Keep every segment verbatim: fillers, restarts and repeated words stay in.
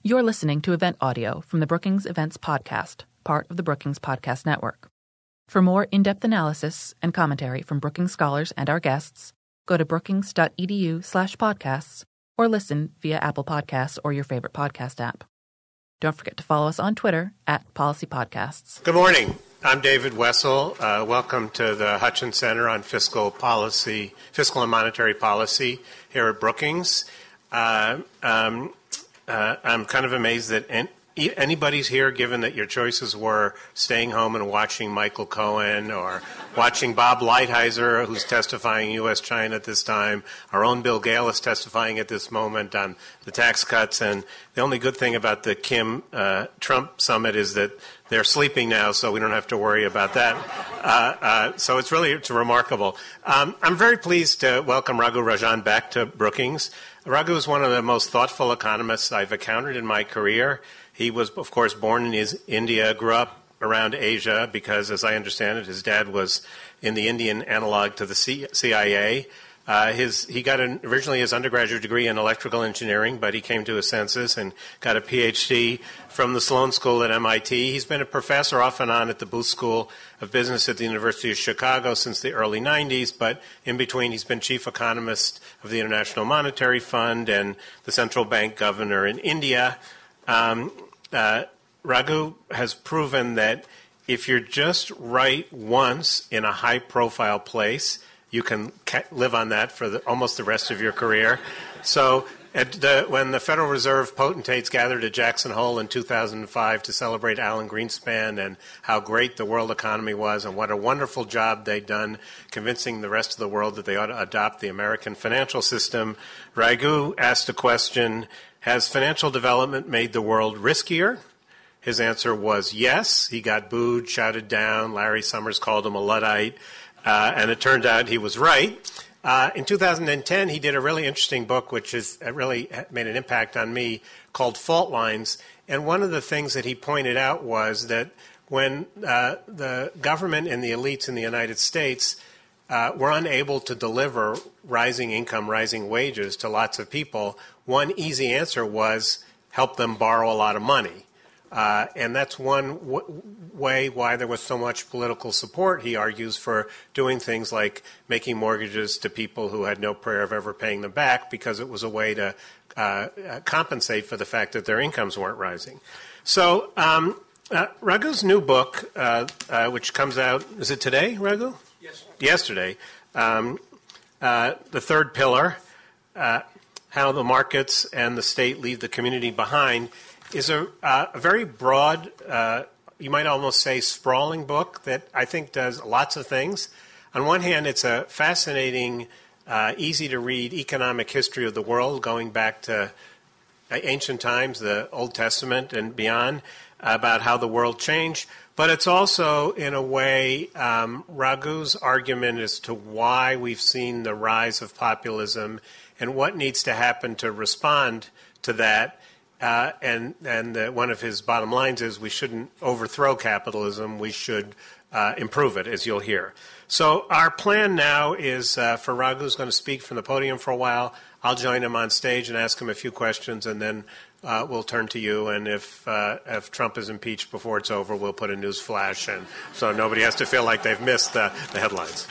You're listening to event audio from the Brookings Events Podcast, part of the Brookings Podcast Network. For more in-depth analysis and commentary from Brookings scholars and our guests, go to brookings.edu slash podcasts or listen via Apple Podcasts or your favorite podcast app. Don't forget to follow us on Twitter at Policy Podcasts. Good morning. I'm David Wessel. Uh, welcome to the Hutchins Center on Fiscal Policy, Fiscal and Monetary Policy here at Brookings. Uh, um, uh, I'm kind of amazed that en- anybody's here, given that your choices were staying home and watching Michael Cohen or watching Bob Lighthizer, who's testifying U S China at this time. Our own Bill Gale is testifying at this moment on the tax cuts. And the only good thing about the Kim uh, Trump summit is that they're sleeping now, so we don't have to worry about that. Uh, uh, so it's really it's remarkable. Um, I'm very pleased to welcome Raghu Rajan back to Brookings. Raghu is one of the most thoughtful economists I've encountered in my career. He was, of course, born in his India, grew up around Asia because, as I understand it, his dad was in the Indian analog to the C- CIA. Uh, his, he got an, originally his undergraduate degree in electrical engineering, but he came to his senses and got a P H D from the Sloan School at M I T. He's been a professor off and on at the Booth School of Business at the University of Chicago since the early nineties, but in between he's been chief economist of the International Monetary Fund and the central bank governor in India. Um, uh, Raghu has proven that if you're just right once in a high-profile place, you can live on that for the, almost the rest of your career. So at the, when the Federal Reserve potentates gathered at Jackson Hole in two thousand five to celebrate Alan Greenspan and how great the world economy was and what a wonderful job they'd done convincing the rest of the world that they ought to adopt the American financial system, Raghu asked a question, has financial development made the world riskier? His answer was yes. He got booed, shouted down. Larry Summers called him a Luddite. Uh, and it turned out he was right. Uh, in two thousand ten, he did a really interesting book, which has really made an impact on me, called Fault Lines. And one of the things that he pointed out was that when uh, the government and the elites in the United States uh, were unable to deliver rising income, rising wages to lots of people, one easy answer was help them borrow a lot of money. Uh, and that's one w- way why there was so much political support, he argues, for doing things like making mortgages to people who had no prayer of ever paying them back, because it was a way to uh, compensate for the fact that their incomes weren't rising. So um, uh, Raghu's new book, uh, uh, which comes out, is it today, Raghu? Yes. Yesterday. Um, uh, the Third Pillar, uh, How the Markets and the State Leave the Community Behind, is a, uh, a very broad, uh, you might almost say sprawling book that I think does lots of things. On one hand, it's a fascinating, uh, easy-to-read economic history of the world going back to ancient times, the Old Testament and beyond, about how the world changed. But it's also, in a way, um, Raghu's argument as to why we've seen the rise of populism and what needs to happen to respond to that. Uh, and and uh, one of his bottom lines is we shouldn't overthrow capitalism. We should uh, improve it, as you'll hear. So our plan now is uh, for Raghu, who's going to speak from the podium for a while. I'll join him on stage and ask him a few questions, and then uh, we'll turn to you. And if uh, if Trump is impeached before it's over, we'll put a news flash, and so nobody has to feel like they've missed the, the headlines.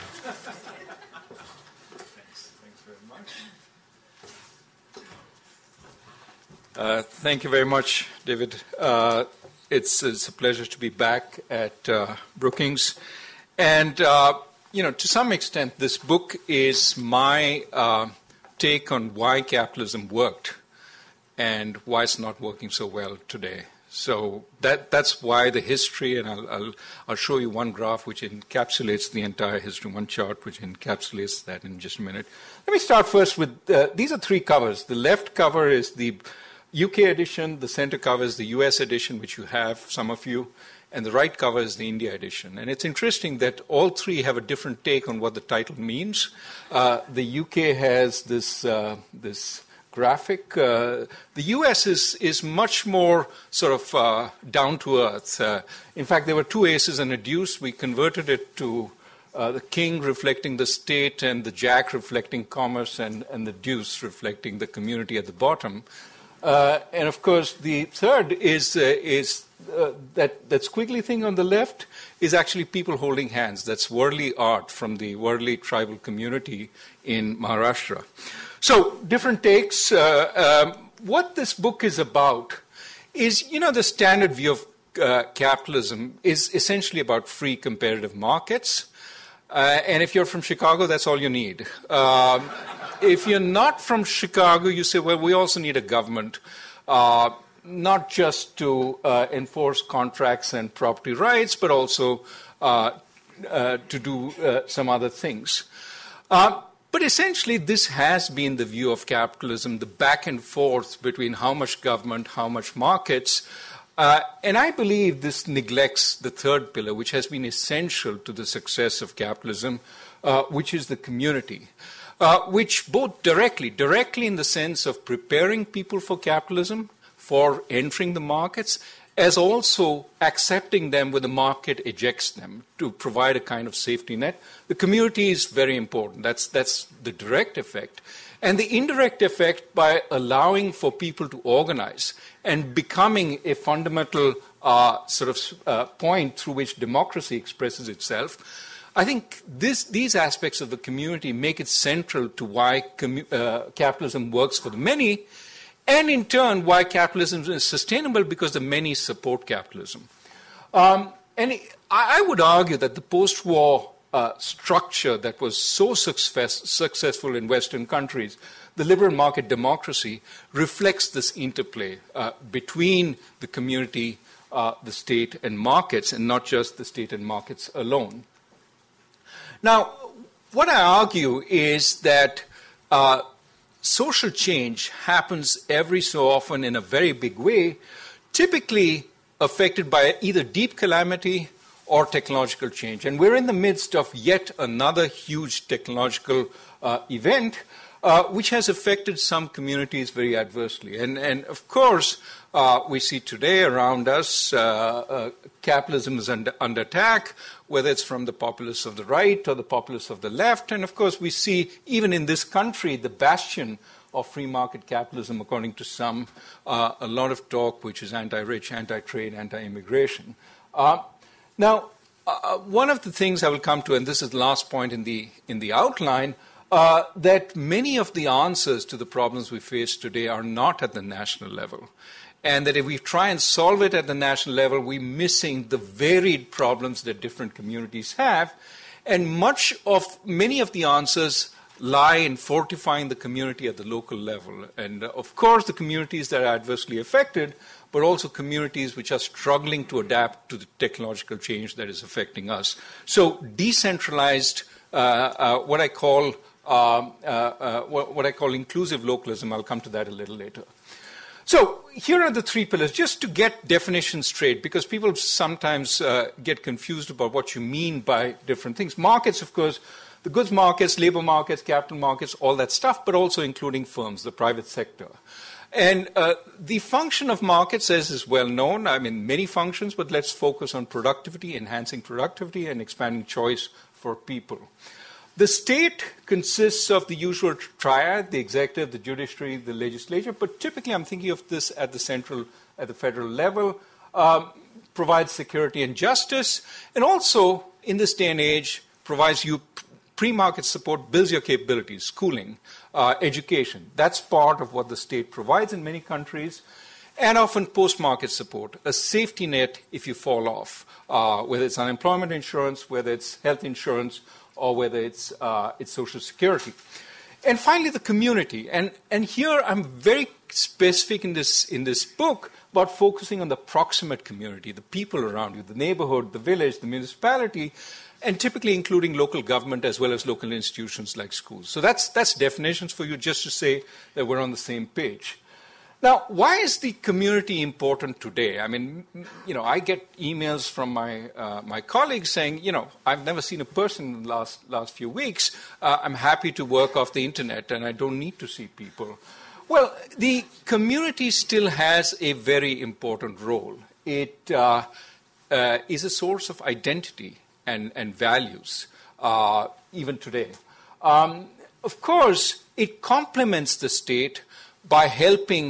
Uh, thank you very much, David. Uh, it's, it's a pleasure to be back at uh, Brookings. And, uh, you know, to some extent, this book is my uh, take on why capitalism worked and why it's not working so well today. So that that's why the history, and I'll, I'll, I'll show you one graph which encapsulates the entire history, one chart which encapsulates that in just a minute. Let me start first with, uh, these are three covers. The left cover is the U K edition, the center cover is the U S edition, which you have, some of you, and the right cover is the India edition. And it's interesting that all three have a different take on what the title means. Uh, the U K has this uh, this graphic. Uh, the U S is, is much more sort of uh, down to earth. Uh, in fact, there were two aces and a deuce. We converted it to uh, the king reflecting the state and the jack reflecting commerce and, and the deuce reflecting the community at the bottom. Uh, and of course, the third is, uh, is uh, that, that squiggly thing on the left is actually people holding hands. That's Worli art from the Worli tribal community in Maharashtra. So, different takes. Uh, um, what this book is about is, you know, the standard view of uh, capitalism is essentially about free competitive markets. Uh, and if you're from Chicago, that's all you need. Um, if you're not from Chicago, you say, well, we also need a government, uh, not just to uh, enforce contracts and property rights, but also uh, uh, to do uh, some other things. Uh, but essentially, this has been the view of capitalism, the back and forth between how much government, how much markets. Uh, and I believe this neglects the third pillar, which has been essential to the success of capitalism, uh, which is the community, uh, which both directly, directly in the sense of preparing people for capitalism, for entering the markets, as also accepting them when the market ejects them to provide a kind of safety net. The community is very important. That's, that's the direct effect. And the indirect effect by allowing for people to organize and becoming a fundamental uh, sort of uh, point through which democracy expresses itself, I think this, these aspects of the community make it central to why commu- uh, capitalism works for the many, and in turn why capitalism is sustainable, because the many support capitalism. Um, and I, I would argue that the post-war Uh, structure that was so success, successful in Western countries, the liberal market democracy, reflects this interplay uh, between the community, uh, the state, and markets, and not just the state and markets alone. Now, what I argue is that uh, social change happens every so often in a very big way, typically affected by either deep calamity or technological change. And we're in the midst of yet another huge technological uh, event uh, which has affected some communities very adversely. And, and of course, uh, we see today around us uh, uh, capitalism is under, under attack, whether it's from the populists of the right or the populists of the left. And of course, we see even in this country the bastion of free market capitalism, according to some, uh, a lot of talk which is anti-rich, anti-trade, anti-immigration. Uh, Now, uh, one of the things I will come to, and this is the last point in the, in the outline, uh, that many of the answers to the problems we face today are not at the national level. And that if we try and solve it at the national level, we're missing the varied problems that different communities have. And much of, many of the answers lie in fortifying the community at the local level. And uh, of course, the communities that are adversely affected, but also communities which are struggling to adapt to the technological change that is affecting us. So decentralized, uh, uh, what I call um, uh, uh, what, what I call inclusive localism, I'll come to that a little later. So here are the three pillars, just to get definitions straight, because people sometimes uh, get confused about what you mean by different things. Markets, of course, the goods markets, labor markets, capital markets, all that stuff, but also including firms, the private sector. And uh, the function of markets, as is well known, I mean, many functions, but let's focus on productivity, enhancing productivity, and expanding choice for people. The state consists of the usual triad, the executive, the judiciary, the legislature, but typically I'm thinking of this at the central, at the federal level, um, provides security and justice, and also, in this day and age, provides you pre-market support, builds your capabilities, schooling, uh, education. That's part of what the state provides in many countries. And often post-market support, a safety net if you fall off, uh, whether it's unemployment insurance, whether it's health insurance, or whether it's, uh, it's social security. And finally, the community. And, and here I'm very specific in this, in this book about focusing on the proximate community, the people around you, the neighborhood, the village, the municipality, and typically including local government as well as local institutions like schools. So that's, that's definitions for you, just to say that we're on the same page. Now, why is the community important today? I mean, you know, I get emails from my, uh, my colleagues saying, you know, I've never seen a person in the last, last few weeks. Uh, I'm happy to work off the internet and I don't need to see people. Well, the community still has a very important role. It uh, uh, is a source of identity and, and values, uh, even today. Um, of course, it complements the state by helping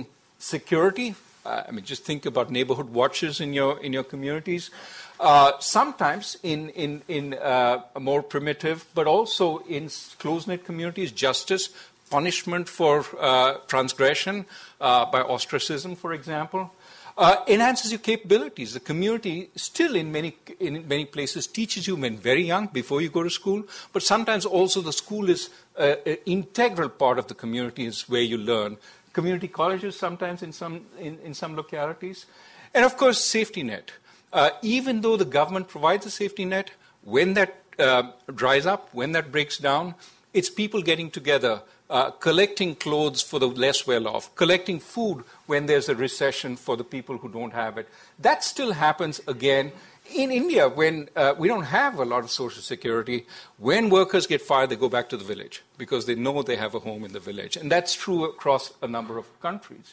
security. Uh, I mean, just think about neighborhood watches in your in your communities. Uh, sometimes in in in uh, a more primitive, but also in close-knit communities, justice, punishment for uh, transgression uh, by ostracism, for example, uh, enhances your capabilities. The community still, in many in many places, teaches you when very young, before you go to school. But sometimes also the school is uh, an integral part of the community, is where you learn. Community colleges sometimes in some in, in some localities, and of course safety net. Uh, even though the government provides a safety net, when that uh, dries up, when that breaks down, it's people getting together, uh, collecting clothes for the less well-off, collecting food when there's a recession for the people who don't have it. That still happens again. In India, when uh, we don't have a lot of social security, when workers get fired, they go back to the village because they know they have a home in the village. And that's true across a number of countries.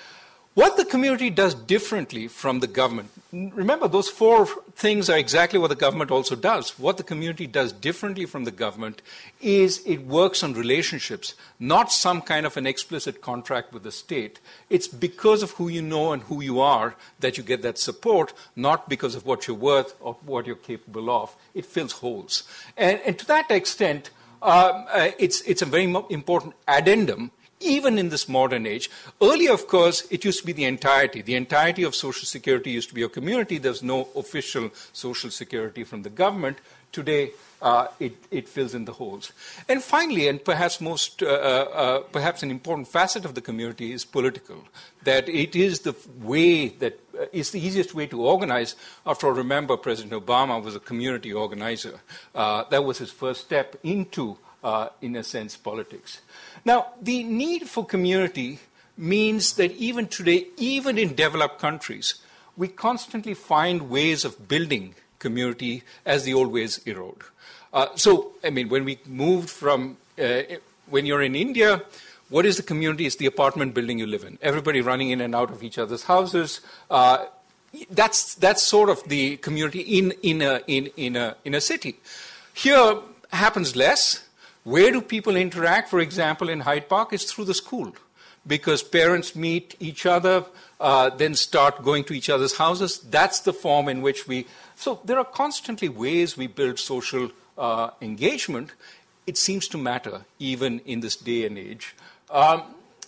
What the community does differently from the government, remember those four things are exactly what the government also does. What the community does differently from the government is it works on relationships, not some kind of an explicit contract with the state. It's because of who you know and who you are that you get that support, not because of what you're worth or what you're capable of. It fills holes. And, and to that extent, um, uh, it's, it's a very mo- important addendum even in this modern age. Earlier, of course, it used to be the entirety. The entirety of Social Security used to be your community. There's no official Social Security from the government. Today, uh, it, it fills in the holes. And finally, and perhaps most, uh, uh, perhaps an important facet of the community is political, that it is the way that uh, is the easiest way to organize. After all, remember, President Obama was a community organizer. Uh, that was his first step into, uh, in a sense, politics. Now, the need for community means that even today, even in developed countries, we constantly find ways of building community as the old ways erode. Uh, so, I mean, when we moved from, uh, when you're in India, what is the community? It's the apartment building you live in. Everybody running in and out of each other's houses. Uh, that's, that's sort of the community in, in, a, in, in, a, in a city. Here happens less. Where do people interact, for example, in Hyde Park? It's through the school, because parents meet each other, uh, then start going to each other's houses. That's the form in which we... So there are constantly ways we build social uh, engagement. It seems to matter, even in this day and age. Um,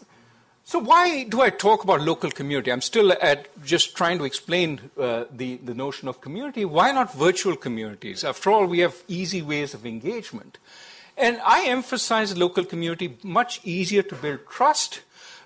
so why do I talk about local community? I'm still at just trying to explain uh, the, the notion of community. Why not virtual communities? After all, we have easy ways of engagement. And I emphasize local community, much easier to build trust,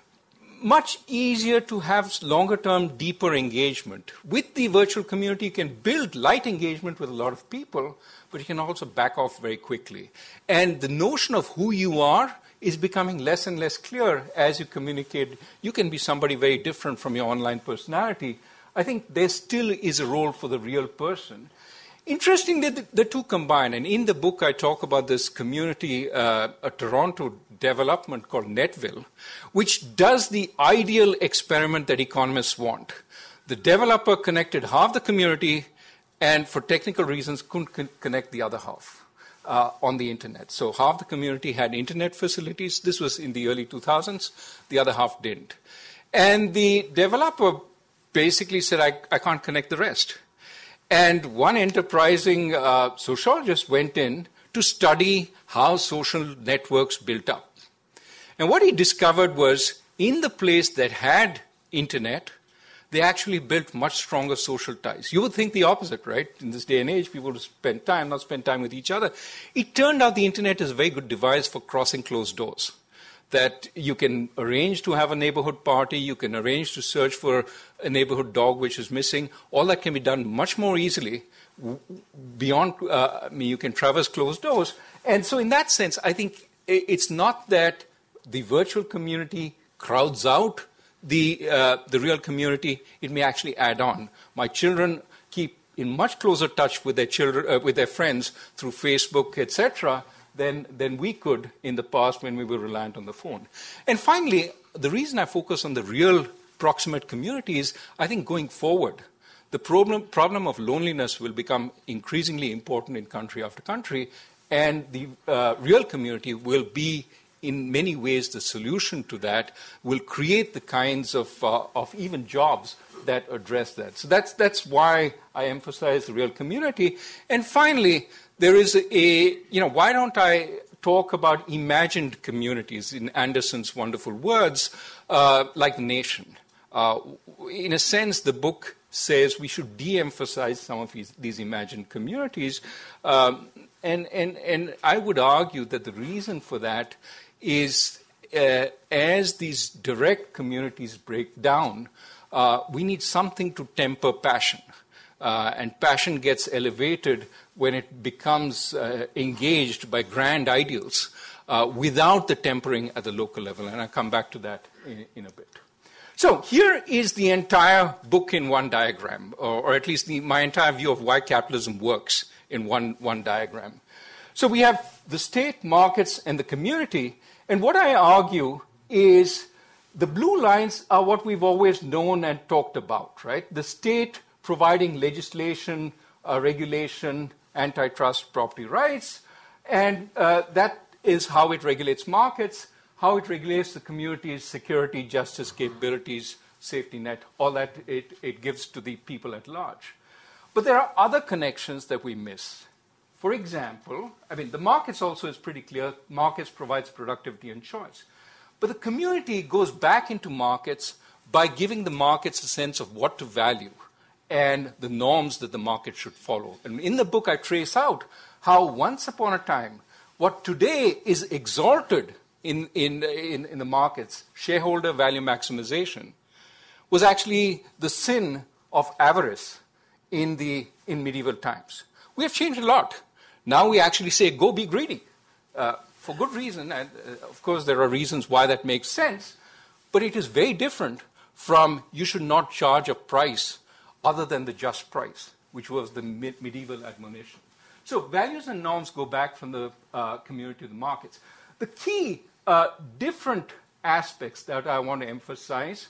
much easier to have longer-term, deeper engagement. With the virtual community, you can build light engagement with a lot of people, but you can also back off very quickly. And the notion of who you are is becoming less and less clear as you communicate. You can be somebody very different from your online personality. I think there still is a role for the real person. Interesting that the, the two combine, and in the book I talk about this community, uh, a Toronto development called Netville, which does the ideal experiment that economists want. The developer connected half the community and for technical reasons couldn't con- connect the other half uh, on the internet. So half the community had internet facilities. This was in the early two thousands. The other half didn't. And the developer basically said, I, I can't connect the rest. And one enterprising uh, sociologist went in to study how social networks built up. And what he discovered was in the place that had internet, they actually built much stronger social ties. You would think the opposite, right? In this day and age, people would spend time, not spend time with each other. It turned out the internet is a very good device for crossing closed doors. That you can arrange to have a neighborhood party, you can arrange to search for a neighborhood dog which is missing. All that can be done much more easily beyond, uh, I mean, you can traverse closed doors. And so in that sense, I think it's not that the virtual community crowds out the, uh, the real community, it may actually add on. My children keep in much closer touch with their children, uh, with their friends through Facebook, et cetera, Than, than we could in the past when we were reliant on the phone. And finally, the reason I focus on the real proximate community is, I think going forward, the problem, problem of loneliness will become increasingly important in country after country, and the uh, real community will be in many ways, the solution to that will create the kinds of, uh, of even jobs that address that. So that's, that's why I emphasize the real community. And finally, there is a, a, you know, why don't I talk about imagined communities in Anderson's wonderful words, uh, like the nation? Uh, in a sense, the book says we should de-emphasize some of these, these imagined communities. Um, and, and, and I would argue that the reason for that is uh, as these direct communities break down, uh, we need something to temper passion. Uh, and passion gets elevated when it becomes uh, engaged by grand ideals uh, without the tempering at the local level. And I'll come back to that in, in a bit. So here is the entire book in one diagram, or, or at least the, my entire view of why capitalism works in one, one diagram. So we have the state, markets, and the community. And what I argue is the blue lines are what we've always known and talked about, right? The state providing legislation, uh, regulation, antitrust, property rights, and uh, that is how it regulates markets, how it regulates the community's security, justice capabilities, safety net, all that it, it gives to the people at large. But there are other connections that we miss. For example, I mean, the markets also is pretty clear. Markets provides productivity and choice. But the community goes back into markets by giving the markets a sense of what to value and the norms that the market should follow. And in the book, I trace out how once upon a time, what today is exalted in, in, in, in the markets, shareholder value maximization, was actually the sin of avarice in, the, in medieval times. We have changed a lot. Now we actually say, go be greedy, uh, for good reason. And uh, of course, there are reasons why that makes sense. But it is very different from you should not charge a price other than the just price, which was the mid- medieval admonition. So values and norms go back from the uh, community to the markets. The key uh, different aspects that I want to emphasize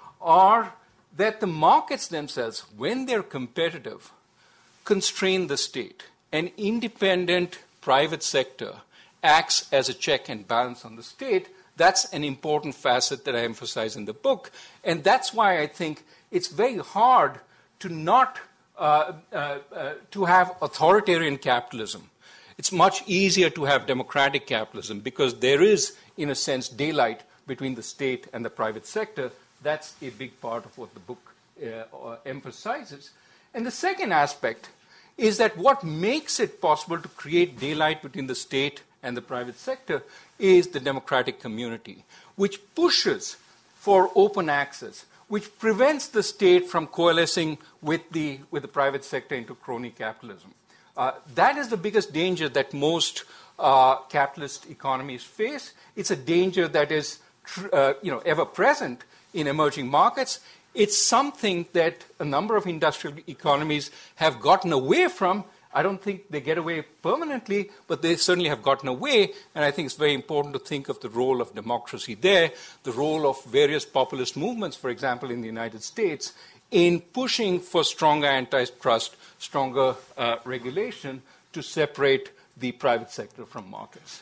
are that the markets themselves, when they're competitive, constrain the state. An independent private sector acts as a check and balance on the state. That's an important facet that I emphasize in the book. And that's why I think it's very hard to not uh, uh, uh, to have authoritarian capitalism. It's much easier to have democratic capitalism because there is, in a sense, daylight between the state and the private sector. That's a big part of what the book uh, emphasizes. And the second aspect is that what makes it possible to create daylight between the state and the private sector is the democratic community, which pushes for open access, which prevents the state from coalescing with the, with the private sector into crony capitalism. Uh, that is the biggest danger that most uh, capitalist economies face. It's a danger that is tr- uh, you know, ever present in emerging markets. It's something that a number of industrial economies have gotten away from. I don't think they get away permanently, but they certainly have gotten away. And I think it's very important to think of the role of democracy there, the role of various populist movements, for example, in the United States, in pushing for stronger antitrust, stronger uh, regulation to separate the private sector from markets.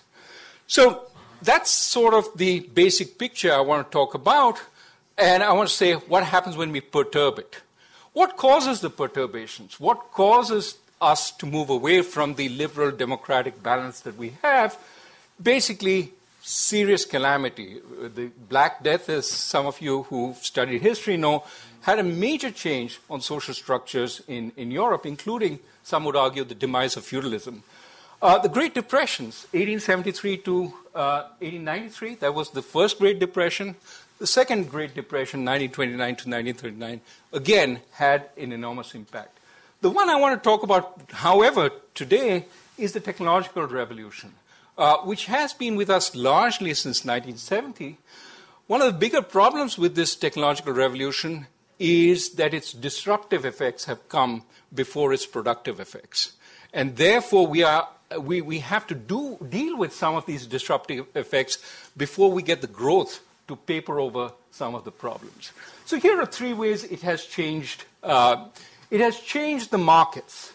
So that's sort of the basic picture I want to talk about. And I want to say what happens when we perturb it. What causes the perturbations? What causes us to move away from the liberal democratic balance that we have? Basically, serious calamity. The Black Death, as some of you who've studied history know, had a major change on social structures in, in Europe, including, some would argue, the demise of feudalism. Uh, the Great Depressions, eighteen seventy-three to uh, eighteen ninety-three, that was the first Great Depression. The second Great Depression, nineteen twenty-nine to nineteen thirty-nine, again had an enormous impact. The one I want to talk about, however, today is the technological revolution, uh, which has been with us largely since nineteen seventy. One of the bigger problems with this technological revolution is that its disruptive effects have come before its productive effects. And therefore, we, are, we, we have to do, deal with some of these disruptive effects before we get the growth to paper over some of the problems. So here are three ways it has changed. Uh, it has changed the markets.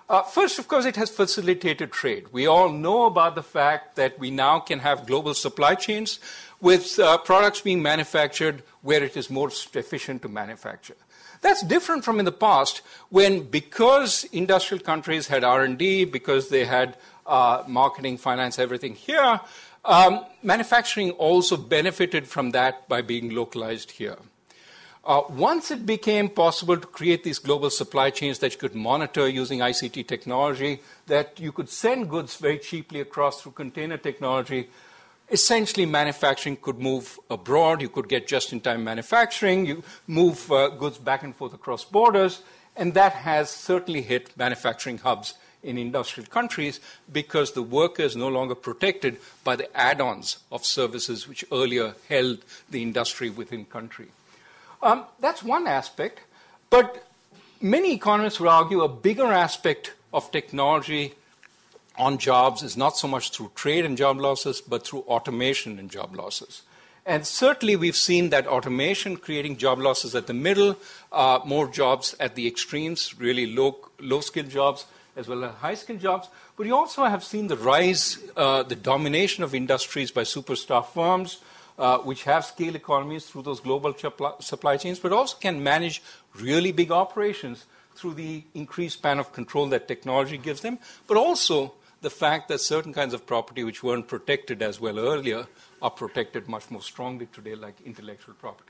Uh, first, of course, it has facilitated trade. We all know about the fact that we now can have global supply chains with uh, products being manufactured where it is most efficient to manufacture. That's different from in the past when, because industrial countries had R and D, because they had uh, marketing, finance, everything here, um, manufacturing also benefited from that by being localized here. Uh, once it became possible to create these global supply chains that you could monitor using I C T technology, that you could send goods very cheaply across through container technology, essentially manufacturing could move abroad. You could get just-in-time manufacturing. You move uh, goods back and forth across borders. And that has certainly hit manufacturing hubs in industrial countries because the worker is no longer protected by the add-ons of services which earlier held the industry within country. Um, that's one aspect, but many economists would argue a bigger aspect of technology on jobs is not so much through trade and job losses, but through automation and job losses. And certainly we've seen that automation creating job losses at the middle, uh, more jobs at the extremes, really low, low-skilled jobs as well as high-skilled jobs. But you also have seen the rise, uh, the domination of industries by superstar firms, Uh, which have scale economies through those global supply chains, but also can manage really big operations through the increased span of control that technology gives them, but also the fact that certain kinds of property which weren't protected as well earlier are protected much more strongly today, like intellectual property.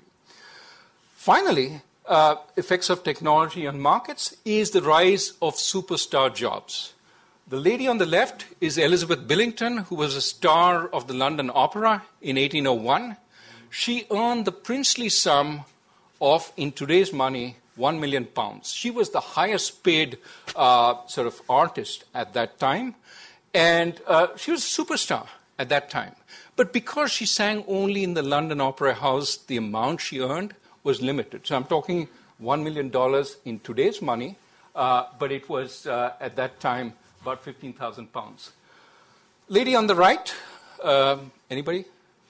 Finally, uh, effects of technology on markets is the rise of superstar jobs. The lady on the left is Elizabeth Billington, who was a star of the London Opera in eighteen oh one. She earned the princely sum of, in today's money, one million pounds. She was the highest paid uh, sort of artist at that time, and uh, she was a superstar at that time. But because she sang only in the London Opera House, the amount she earned was limited. So I'm talking one million dollars in today's money, uh, but it was, uh, at that time, about fifteen thousand pounds. Lady on the right, uh, anybody?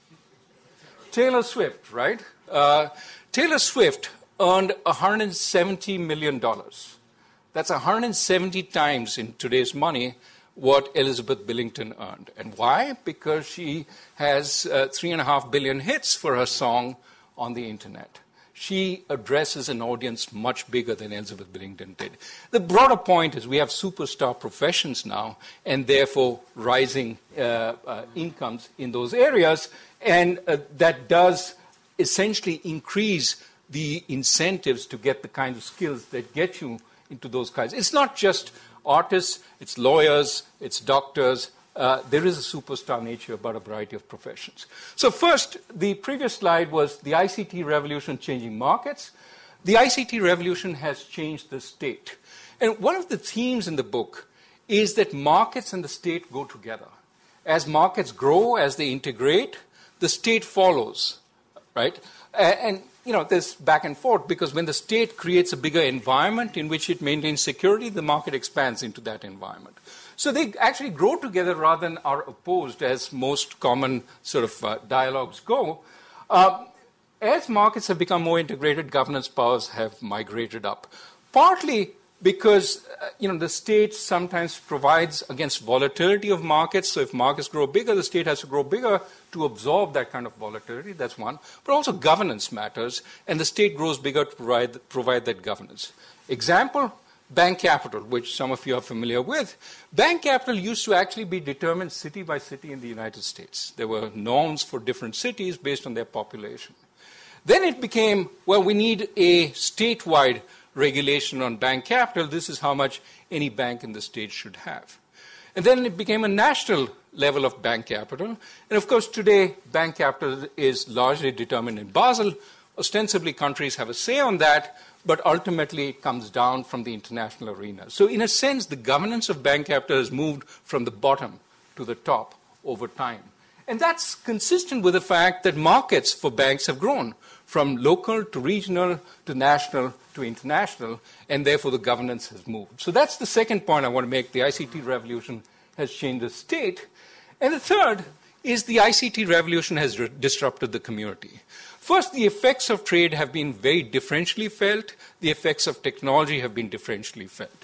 Taylor Swift, right? Uh, Taylor Swift earned one hundred seventy million dollars. That's one hundred seventy times in today's money what Elizabeth Billington earned. And why? Because she has uh, three and a half billion hits for her song on the internet. She addresses an audience much bigger than Elizabeth Billington did. The broader point is we have superstar professions now, and therefore rising uh, uh, incomes in those areas, and uh, that does essentially increase the incentives to get the kinds of skills that get you into those kinds. It's not just artists, it's lawyers, it's doctors. Uh, there is a superstar nature about a variety of professions. So first, the previous slide was the I C T revolution changing markets. The I C T revolution has changed the state. And one of the themes in the book is that markets and the state go together. As markets grow, as they integrate, the state follows, right? And, you know, there's back and forth because when the state creates a bigger environment in which it maintains security, the market expands into that environment. So they actually grow together rather than are opposed, as most common sort of uh, dialogues go. Uh, as markets have become more integrated, governance powers have migrated up, partly because uh, you know the state sometimes provides against volatility of markets. So if markets grow bigger, the state has to grow bigger to absorb that kind of volatility. That's one. But also governance matters, and the state grows bigger to provide, provide that governance. Example, bank capital, which some of you are familiar with. Bank capital used to actually be determined city by city in the United States. There were norms for different cities based on their population. Then it became, well, we need a statewide regulation on bank capital. This is how much any bank in the state should have. And then it became a national level of bank capital. And of course, today, bank capital is largely determined in Basel. Ostensibly, countries have a say on that, but ultimately it comes down from the international arena. So in a sense, the governance of bank capital has moved from the bottom to the top over time. And that's consistent with the fact that markets for banks have grown from local to regional to national to international, and therefore the governance has moved. So that's the second point I want to make. The I C T revolution has changed the state. And the third is the I C T revolution has re- disrupted the community. First, the effects of trade have been very differentially felt. The effects of technology have been differentially felt.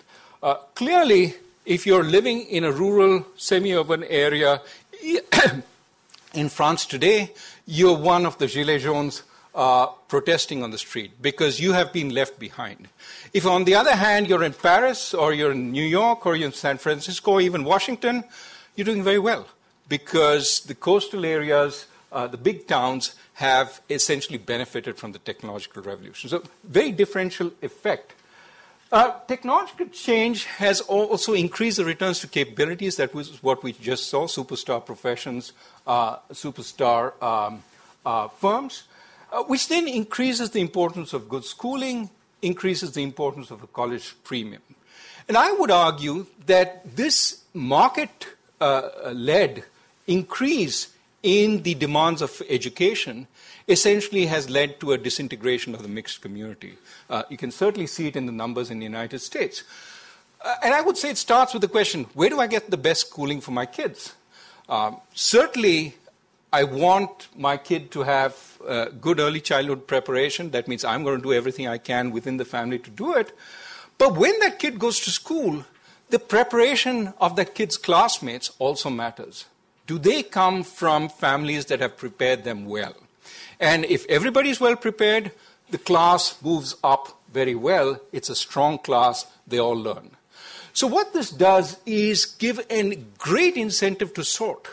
Uh, clearly, if you're living in a rural, semi-urban area in France today, you're one of the Gilets jaunes uh, protesting on the street because you have been left behind. If, on the other hand, you're in Paris or you're in New York or you're in San Francisco or even Washington, you're doing very well because the coastal areas, uh, the big towns, have essentially benefited from the technological revolution. So, very differential effect. Uh, technological change has also increased the returns to capabilities. That was what we just saw, superstar professions, uh, superstar um, uh, firms, uh, which then increases the importance of good schooling, increases the importance of a college premium. And I would argue that this market-led uh, increase in the demands of education essentially has led to a disintegration of the mixed community. Uh, you can certainly see it in the numbers in the United States. Uh, and I would say it starts with the question, where do I get the best schooling for my kids? Um, certainly, I want my kid to have uh, good early childhood preparation. That means I'm going to do everything I can within the family to do it. But when that kid goes to school, the preparation of that kid's classmates also matters. Do they come from families that have prepared them well? And if everybody is well prepared, the class moves up very well. It's a strong class. They all learn. So what this does is give a great incentive to sort.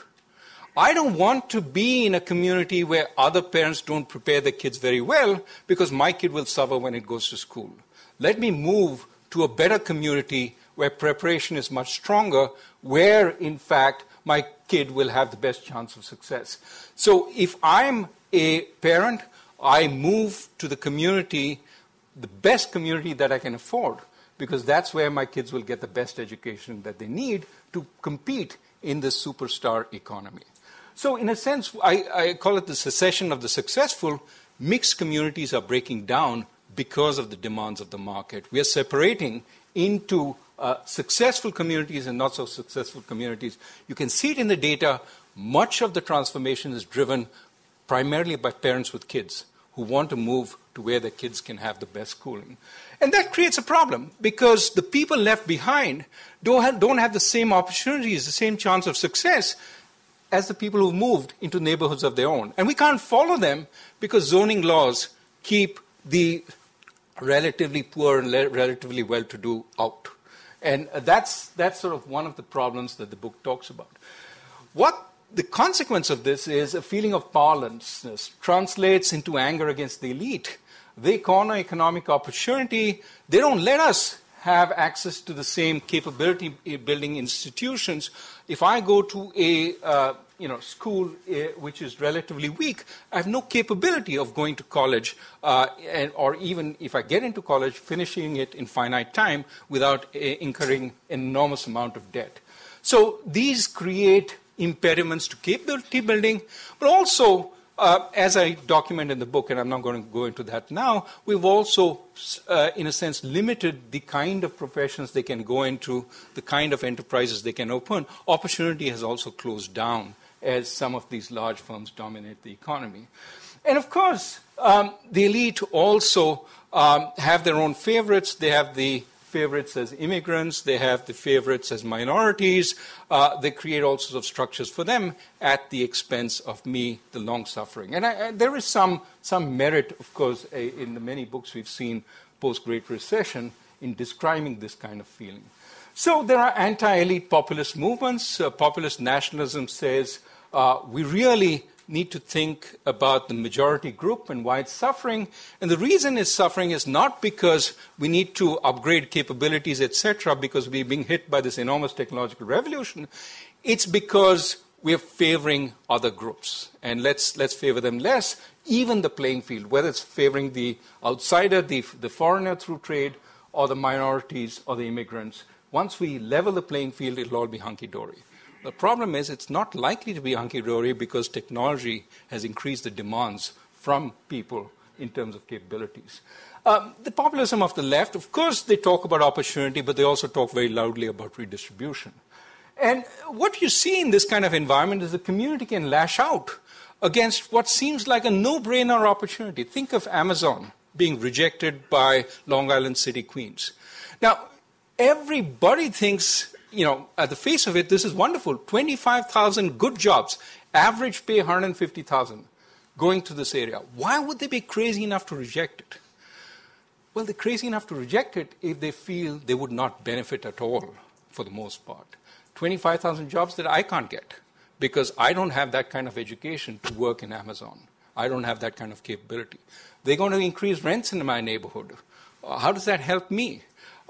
I don't want to be in a community where other parents don't prepare their kids very well because my kid will suffer when it goes to school. Let me move to a better community where preparation is much stronger, where, in fact, my kid will have the best chance of success. So if I'm a parent, I move to the community, the best community that I can afford, because that's where my kids will get the best education that they need to compete in this superstar economy. So in a sense, I, I call it the secession of the successful. Mixed communities are breaking down because of the demands of the market. We are separating into uh, successful communities and not so successful communities. You can see it in the data. Much of the transformation is driven primarily by parents with kids who want to move to where their kids can have the best schooling. And that creates a problem because the people left behind don't have, don't have the same opportunities, the same chance of success as the people who've moved into neighborhoods of their own. And we can't follow them because zoning laws keep the relatively poor and relatively well-to-do out. And that's, that's sort of one of the problems that the book talks about. What the consequence of this is a feeling of powerlessness translates into anger against the elite. They corner economic opportunity. They don't let us have access to the same capability building institutions. If I go to a uh, you know, school uh, which is relatively weak, I have no capability of going to college, uh, and, or even if I get into college, finishing it in finite time without uh, incurring an enormous amount of debt. So these create impediments to capability building, but also, uh, as I document in the book, and I'm not going to go into that now, we've also, uh, in a sense, limited the kind of professions they can go into, the kind of enterprises they can open. Opportunity has also closed down as some of these large firms dominate the economy. And of course, um, the elite also um, have their own favorites. They have the favorites as immigrants. They have the favorites as minorities. Uh, they create all sorts of structures for them at the expense of me, the long-suffering. And I, I, there is some, some merit, of course, uh, in the many books we've seen post-Great Recession in describing this kind of feeling. So there are anti-elite populist movements. Uh, populist nationalism says uh, we really need to think about the majority group and why it's suffering. And the reason it's suffering is not because we need to upgrade capabilities, et cetera, because we're being hit by this enormous technological revolution. It's because we're favoring other groups. And let's, let's favor them less, even the playing field, whether it's favoring the outsider, the, the foreigner through trade, or the minorities or the immigrants. Once we level the playing field, it'll all be hunky-dory. The problem is it's not likely to be hunky-dory because technology has increased the demands from people in terms of capabilities. Um, the populism of the left, of course, they talk about opportunity, but they also talk very loudly about redistribution. And what you see in this kind of environment is the community can lash out against what seems like a no-brainer opportunity. Think of Amazon being rejected by Long Island City Queens. Now, everybody thinks, you know, at the face of it, this is wonderful. twenty-five thousand good jobs, average pay one hundred fifty thousand going to this area. Why would they be crazy enough to reject it? Well, they're crazy enough to reject it if they feel they would not benefit at all, for the most part. twenty-five thousand jobs that I can't get because I don't have that kind of education to work in Amazon. I don't have that kind of capability. They're going to increase rents in my neighborhood. Uh, how does that help me?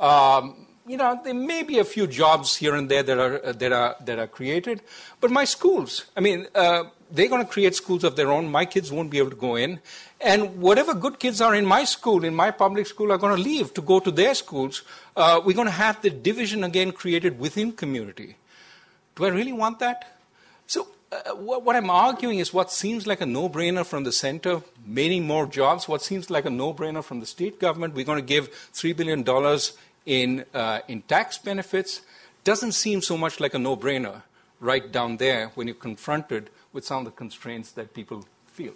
Um, you know, there may be a few jobs here and there that are uh, that are that are created, but my schools, I mean, uh, they're going to create schools of their own. My kids won't be able to go in, and whatever good kids are in my school, in my public school, are going to leave to go to their schools. Uh, we're going to have the division again created within community. Do I really want that? So uh, what, what I'm arguing is what seems like a no-brainer from the center, many more jobs. What seems like a no-brainer from the state government, we're going to give three billion dollars in, uh, in tax benefits, doesn't seem so much like a no-brainer right down there when you're confronted with some of the constraints that people feel.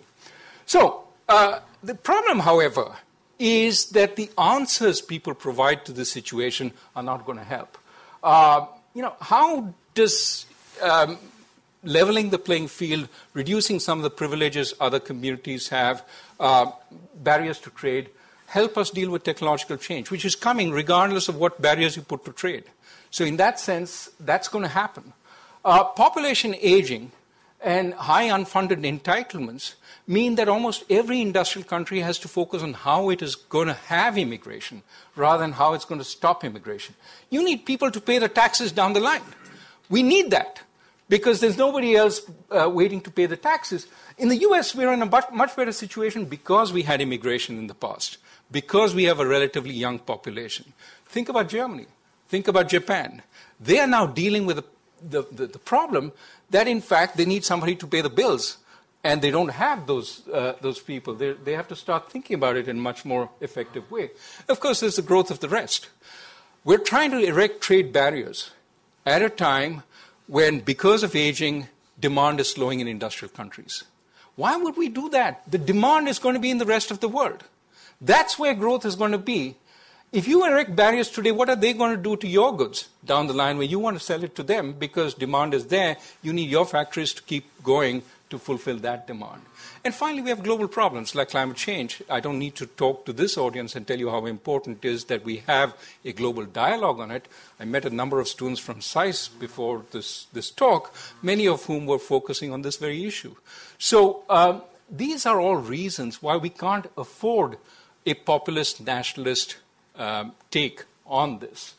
So uh, the problem, however, is that the answers people provide to this situation are not going to help. Uh, you know, how does um, leveling the playing field, reducing some of the privileges other communities have, uh, barriers to trade, help us deal with technological change, which is coming regardless of what barriers you put to trade? So in that sense, that's going to happen. Uh, population aging and high unfunded entitlements mean that almost every industrial country has to focus on how it is going to have immigration rather than how it's going to stop immigration. You need people to pay the taxes down the line. We need that because there's nobody else uh, waiting to pay the taxes. In the U S, we're in a much, much better situation because we had immigration in the past, because we have a relatively young population. Think about Germany. Think about Japan. They are now dealing with the, the, the, the problem that, in fact, they need somebody to pay the bills, and they don't have those, uh, those people. They, they have to start thinking about it in a much more effective way. Of course, there's the growth of the rest. We're trying to erect trade barriers at a time when, because of aging, demand is slowing in industrial countries. Why would we do that? The demand is going to be in the rest of the world. That's where growth is going to be. If you erect barriers today, what are they going to do to your goods down the line when you want to sell it to them because demand is there? You need your factories to keep going to fulfill that demand. And finally, we have global problems like climate change. I don't need to talk to this audience and tell you how important it is that we have a global dialogue on it. I met a number of students from SAIS before this, this talk, many of whom were focusing on this very issue. So um, these are all reasons why we can't afford a populist, nationalist um, take on this.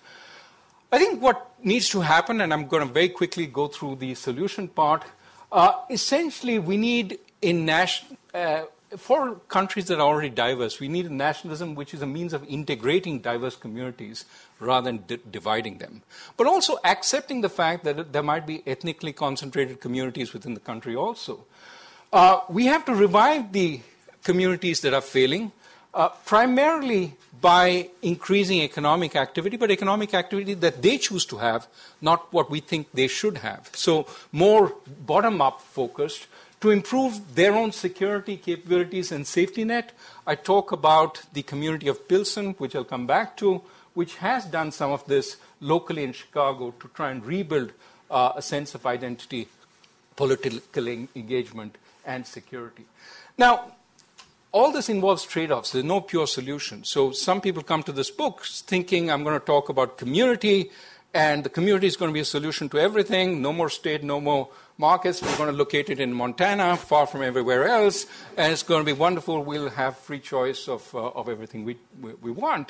I think what needs to happen, and I'm going to very quickly go through the solution part, uh, essentially we need a national, uh, for countries that are already diverse, we need a nationalism which is a means of integrating diverse communities rather than di- dividing them. But also accepting the fact that there might be ethnically concentrated communities within the country also. Uh, we have to revive the communities that are failing, uh, primarily by increasing economic activity, but economic activity that they choose to have, not what we think they should have. So more bottom-up focused to improve their own security capabilities and safety net. I talk about the community of Pilsen, which I'll come back to, which has done some of this locally in Chicago to try and rebuild uh, a sense of identity, political engagement, and security. Now, all this involves trade-offs. There's no pure solution. So some people come to this book thinking I'm going to talk about community, and the community is going to be a solution to everything. No more state, no more markets. We're going to locate it in Montana, far from everywhere else, and it's going to be wonderful. We'll have free choice of, uh, of everything we, we, we want.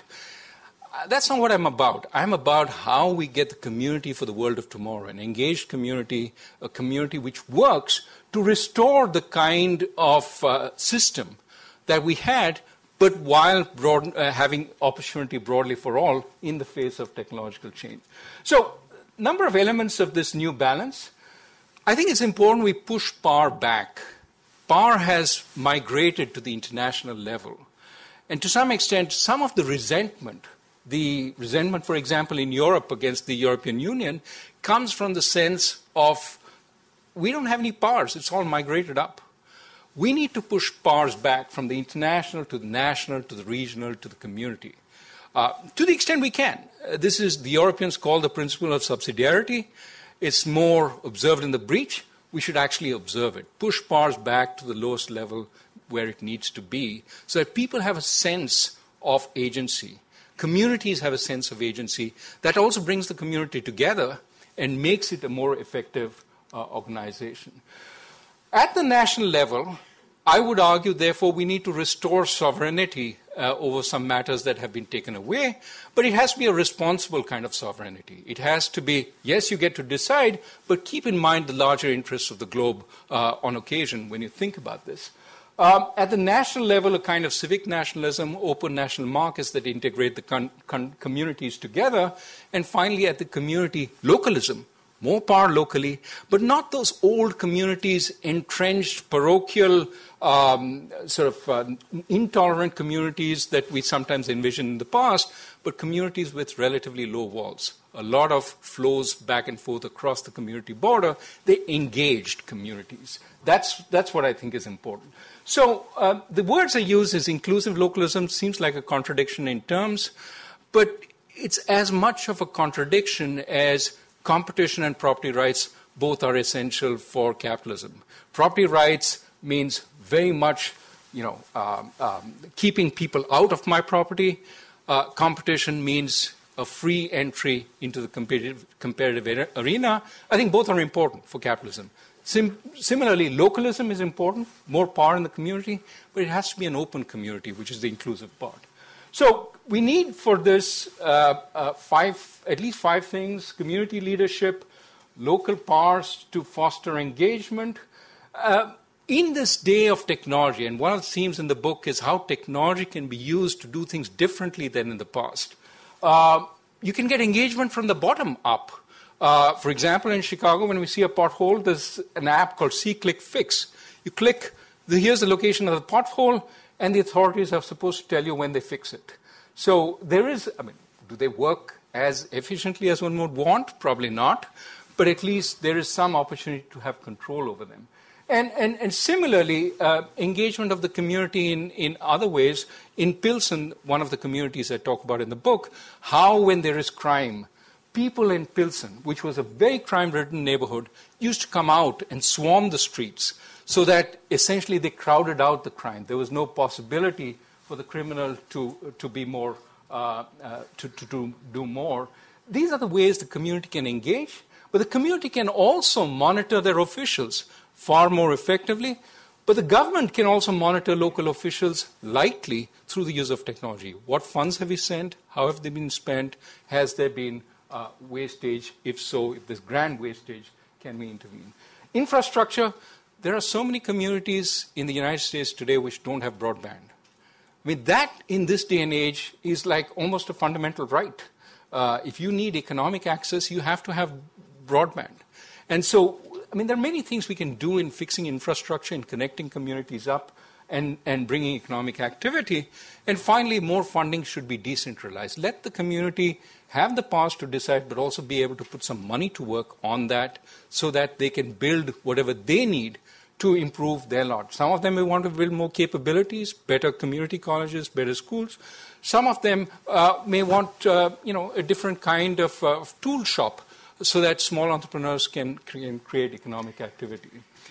Uh, that's not what I'm about. I'm about how we get the community for the world of tomorrow, an engaged community, a community which works to restore the kind of uh, system that we had, but while broad, uh, having opportunity broadly for all in the face of technological change. So, number of elements of this new balance. I think it's important we push power back. Power has migrated to the international level. And to some extent, some of the resentment, the resentment, for example, in Europe against the European Union, comes from the sense of we don't have any powers. It's all migrated up. We need to push powers back from the international to the national to the regional to the community. Uh, to the extent we can. Uh, this is, the Europeans call the principle of subsidiarity. It's more observed in the breach. We should actually observe it. Push powers back to the lowest level where it needs to be so that people have a sense of agency. Communities have a sense of agency. That also brings the community together and makes it a more effective uh, organization. At the national level, I would argue, therefore, we need to restore sovereignty uh, over some matters that have been taken away, but it has to be a responsible kind of sovereignty. It has to be, yes, you get to decide, but keep in mind the larger interests of the globe uh, on occasion when you think about this. Um, at the national level, a kind of civic nationalism, open national markets that integrate the con- con- communities together, and finally at the community, localism. More power locally, but not those old communities, entrenched, parochial, um, sort of uh, intolerant communities that we sometimes envisioned in the past, but communities with relatively low walls. A lot of flows back and forth across the community border. They engaged communities. That's, that's what I think is important. So uh, the words I use is inclusive localism. Seems like a contradiction in terms, but it's as much of a contradiction as competition and property rights both are essential for capitalism. Property rights means very much, you know, um, um, keeping people out of my property. Uh, competition means a free entry into the competitive, competitive arena. I think both are important for capitalism. Sim- similarly, localism is important, more power in the community, but it has to be an open community, which is the inclusive part. So we need for this uh, uh, five, at least five things: community leadership, local powers to foster engagement. Uh, in this day of technology, and one of the themes in the book is how technology can be used to do things differently than in the past. Uh, you can get engagement from the bottom up. Uh, for example, in Chicago, when we see a pothole, there's an app called See-Click Fix. You click, the, here's the location of the pothole, and the authorities are supposed to tell you when they fix it. So there is, I mean, do they work as efficiently as one would want? Probably not. But at least there is some opportunity to have control over them. And, and, and similarly, uh, engagement of the community in, in other ways. In Pilsen, one of the communities I talk about in the book, how when there is crime, people in Pilsen, which was a very crime-ridden neighborhood, used to come out and swarm the streets so that essentially they crowded out the crime. There was no possibility for the criminal to, to be more, uh, uh, to, to, to do more. These are the ways the community can engage, but the community can also monitor their officials far more effectively. But the government can also monitor local officials lightly through the use of technology. What funds have we sent? How have they been spent? Has there been uh, wastage? If so, if there's grand wastage, can we intervene? Infrastructure, there are so many communities in the United States today which don't have broadband. I mean, that in this day and age is like almost a fundamental right. Uh, if you need economic access, you have to have broadband. And so, I mean, there are many things we can do in fixing infrastructure and connecting communities up and, and bringing economic activity. And finally, more funding should be decentralized. Let the community have the powers to decide, but also be able to put some money to work on that so that they can build whatever they need to improve their lot. Some of them may want to build more capabilities, better community colleges, better schools. Some of them uh, may want, uh, you know, a different kind of, uh, of tool shop so that small entrepreneurs can, can create economic activity.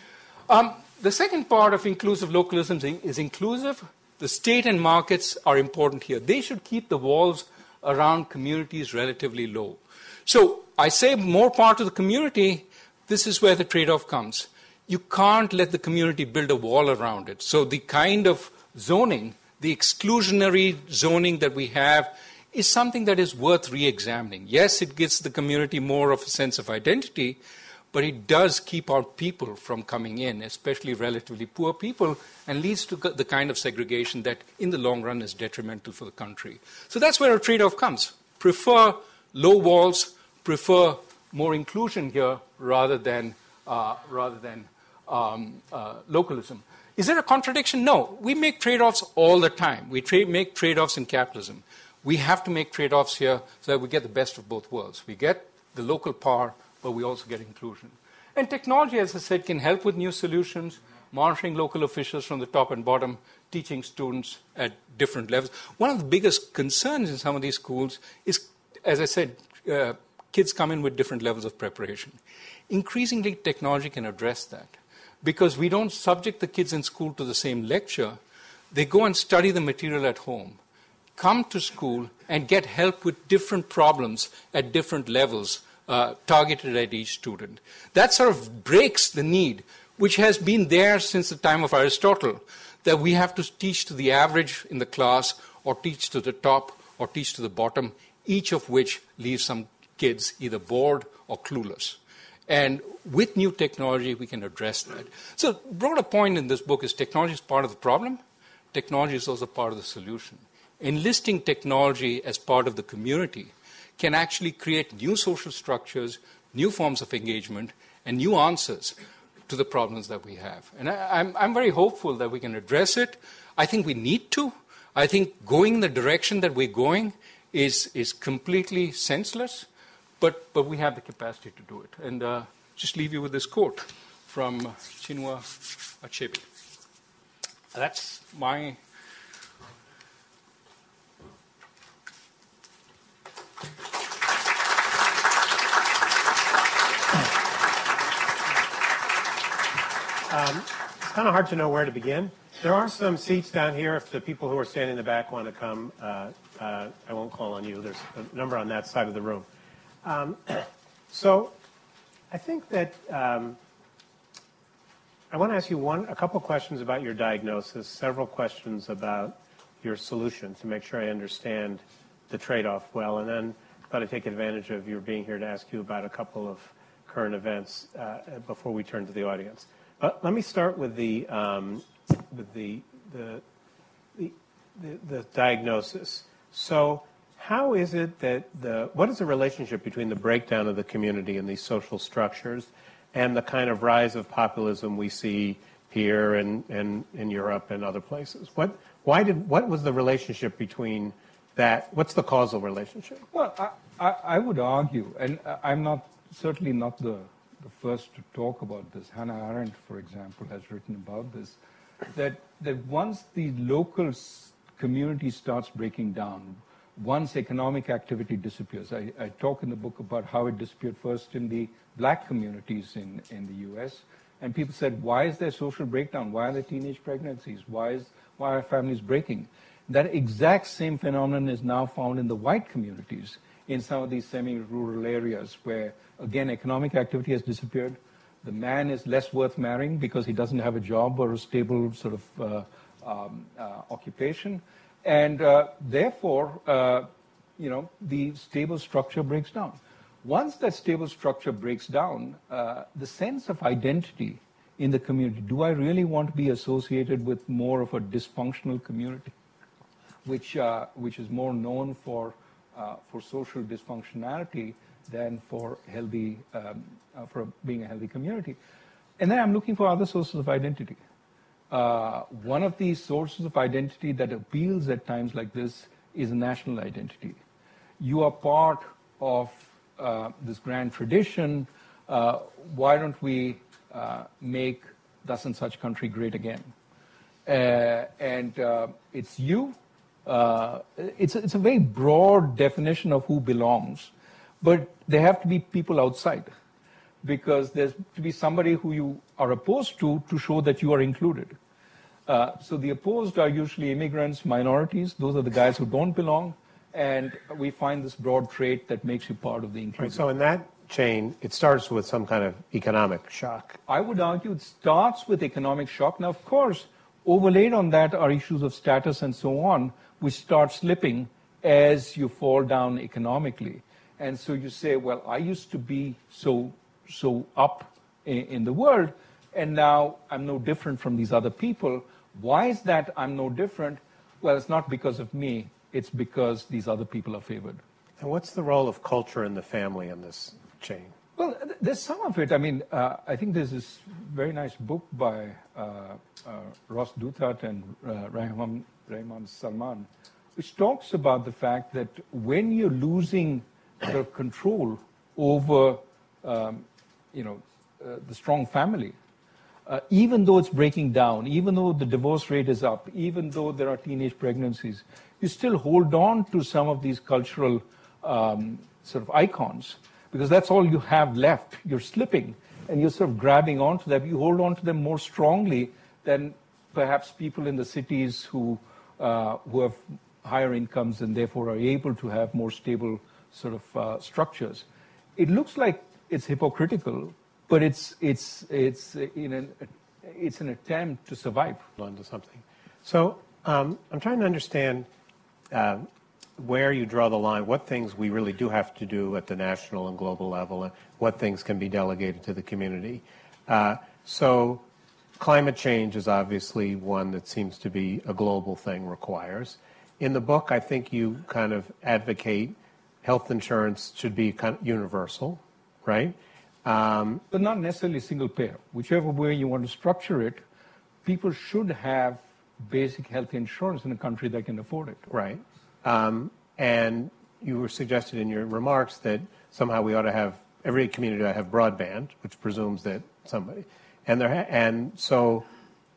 Um, the second part of inclusive localism is inclusive. The state and markets are important here. They should keep the walls around communities relatively low. So I say more power to the community. This is where the trade-off comes. You can't let the community build a wall around it. So the kind of zoning, the exclusionary zoning that we have, is something that is worth re-examining. Yes, it gives the community more of a sense of identity, but it does keep out people from coming in, especially relatively poor people, and leads to the kind of segregation that in the long run is detrimental for the country. So that's where a trade-off comes. Prefer low walls, prefer more inclusion here rather than, uh, rather than um, uh, localism. Is there a contradiction? No. We make trade-offs all the time. We tra- make trade-offs in capitalism. We have to make trade-offs here so that we get the best of both worlds. We get the local power, but we also get inclusion. And technology, as I said, can help with new solutions. monitoring local officials from the top and bottom, teaching students at different levels. One of the biggest concerns in some of these schools is, as I said, uh, kids come in with different levels of preparation. Increasingly, technology can address that because we don't subject the kids in school to the same lecture. They go and study the material at home, come to school, and get help with different problems at different levels, uh, targeted at each student. That sort of breaks the need, which has been there since the time of Aristotle, that we have to teach to the average in the class, or teach to the top, or teach to the bottom, each of which leaves some kids either bored or clueless. And with new technology, we can address that. So the broader point in this book is technology is part of the problem. Technology is also part of the solution. Enlisting technology as part of the community can actually create new social structures, new forms of engagement, and new answers to the problems that we have. And I, I'm, I'm very hopeful that we can address it. I think we need to. I think going in the direction that we're going is, is completely senseless, but, but we have the capacity to do it. And uh, just leave you with this quote from Chinua Achebe. That's my... Um, it's kind of hard to know where to begin. There are some seats down here if the people who are standing in the back want to come. Uh, uh, I won't call on you. There's a number on that side of the room. Um, so I think that um, I want to ask you one, a couple questions about your diagnosis, several questions about your solution to make sure I understand the trade-off well, and then I've got to take advantage of your being here to ask you about a couple of current events uh, before we turn to the audience. But let me start with the um, with the the, the the the diagnosis. So, how is it that the what is the relationship between the breakdown of the community and these social structures, and the kind of rise of populism we see here and and in Europe and other places? What why did what was the relationship between that? What's the causal relationship? Well, I, I, I would argue, and I'm not certainly not the the first to talk about this. Hannah Arendt, for example, has written about this, that, that once the local community starts breaking down, once economic activity disappears, I, I talk in the book about how it disappeared first in the black communities in, in the U S, and people said, why is there social breakdown? Why are there teenage pregnancies? Why, is, why are families breaking? That exact same phenomenon is now found in the white communities in some of these semi-rural areas where, again, economic activity has disappeared. The man is less worth marrying because he doesn't have a job or a stable sort of uh, um, uh, occupation. And uh, therefore, uh, you know, the stable structure breaks down. Once that stable structure breaks down, uh, the sense of identity in the community, do I really want to be associated with more of a dysfunctional community, which, uh, which is more known for Uh, for social dysfunctionality than for healthy, um, uh, for being a healthy community. And then I'm looking for other sources of identity. Uh, one of these sources of identity that appeals at times like this is a national identity. You are part of uh, this grand tradition. Uh, why don't we uh, make thus and such country great again? Uh, and uh, it's you. Uh, it's, it's a very broad definition of who belongs, but there have to be people outside because there's to be somebody who you are opposed to to show that you are included. Uh, so the opposed are usually immigrants, minorities. Those are the guys who don't belong, and we find this broad trait that makes you part of the inclusion. Right, so in that chain, it starts with some kind of economic shock. I would argue it starts with economic shock. Now, of course, overlaid on that are issues of status and so on, which start slipping as you fall down economically. And so you say, well, I used to be so so up in, in the world, and now I'm no different from these other people. Why is that I'm no different? Well, it's not because of me. It's because these other people are favored. And what's the role of culture in the family in this chain? Well, there's some of it. I mean, uh, I think there's this very nice book by uh, uh, Ross Douthat and uh, Rahman, Rahman Salman, which talks about the fact that when you're losing the control over, um, you know, uh, the strong family, uh, even though it's breaking down, even though the divorce rate is up, even though there are teenage pregnancies, you still hold on to some of these cultural um, sort of icons, because that's all you have left. You're slipping, and you're sort of grabbing onto them. You hold on to them more strongly than perhaps people in the cities who uh, who have higher incomes and therefore are able to have more stable sort of uh, structures. It looks like it's hypocritical, but it's it's it's in an it's an attempt to survive. Onto something. So um, I'm trying to understand uh, where you draw the line. What things we really do have to do at the national and global level, and what things can be delegated to the community. Uh, so climate change is obviously one that seems to be a global thing. Requires. In the book, I think you kind of advocate health insurance should be kind of universal, right? Um, but not necessarily single payer. Whichever way you want to structure it, people should have basic health insurance in a country that can afford it. Right. Um, and you were suggested in your remarks that somehow we ought to have, every community ought to have broadband, which presumes that somebody, and there, ha- and so,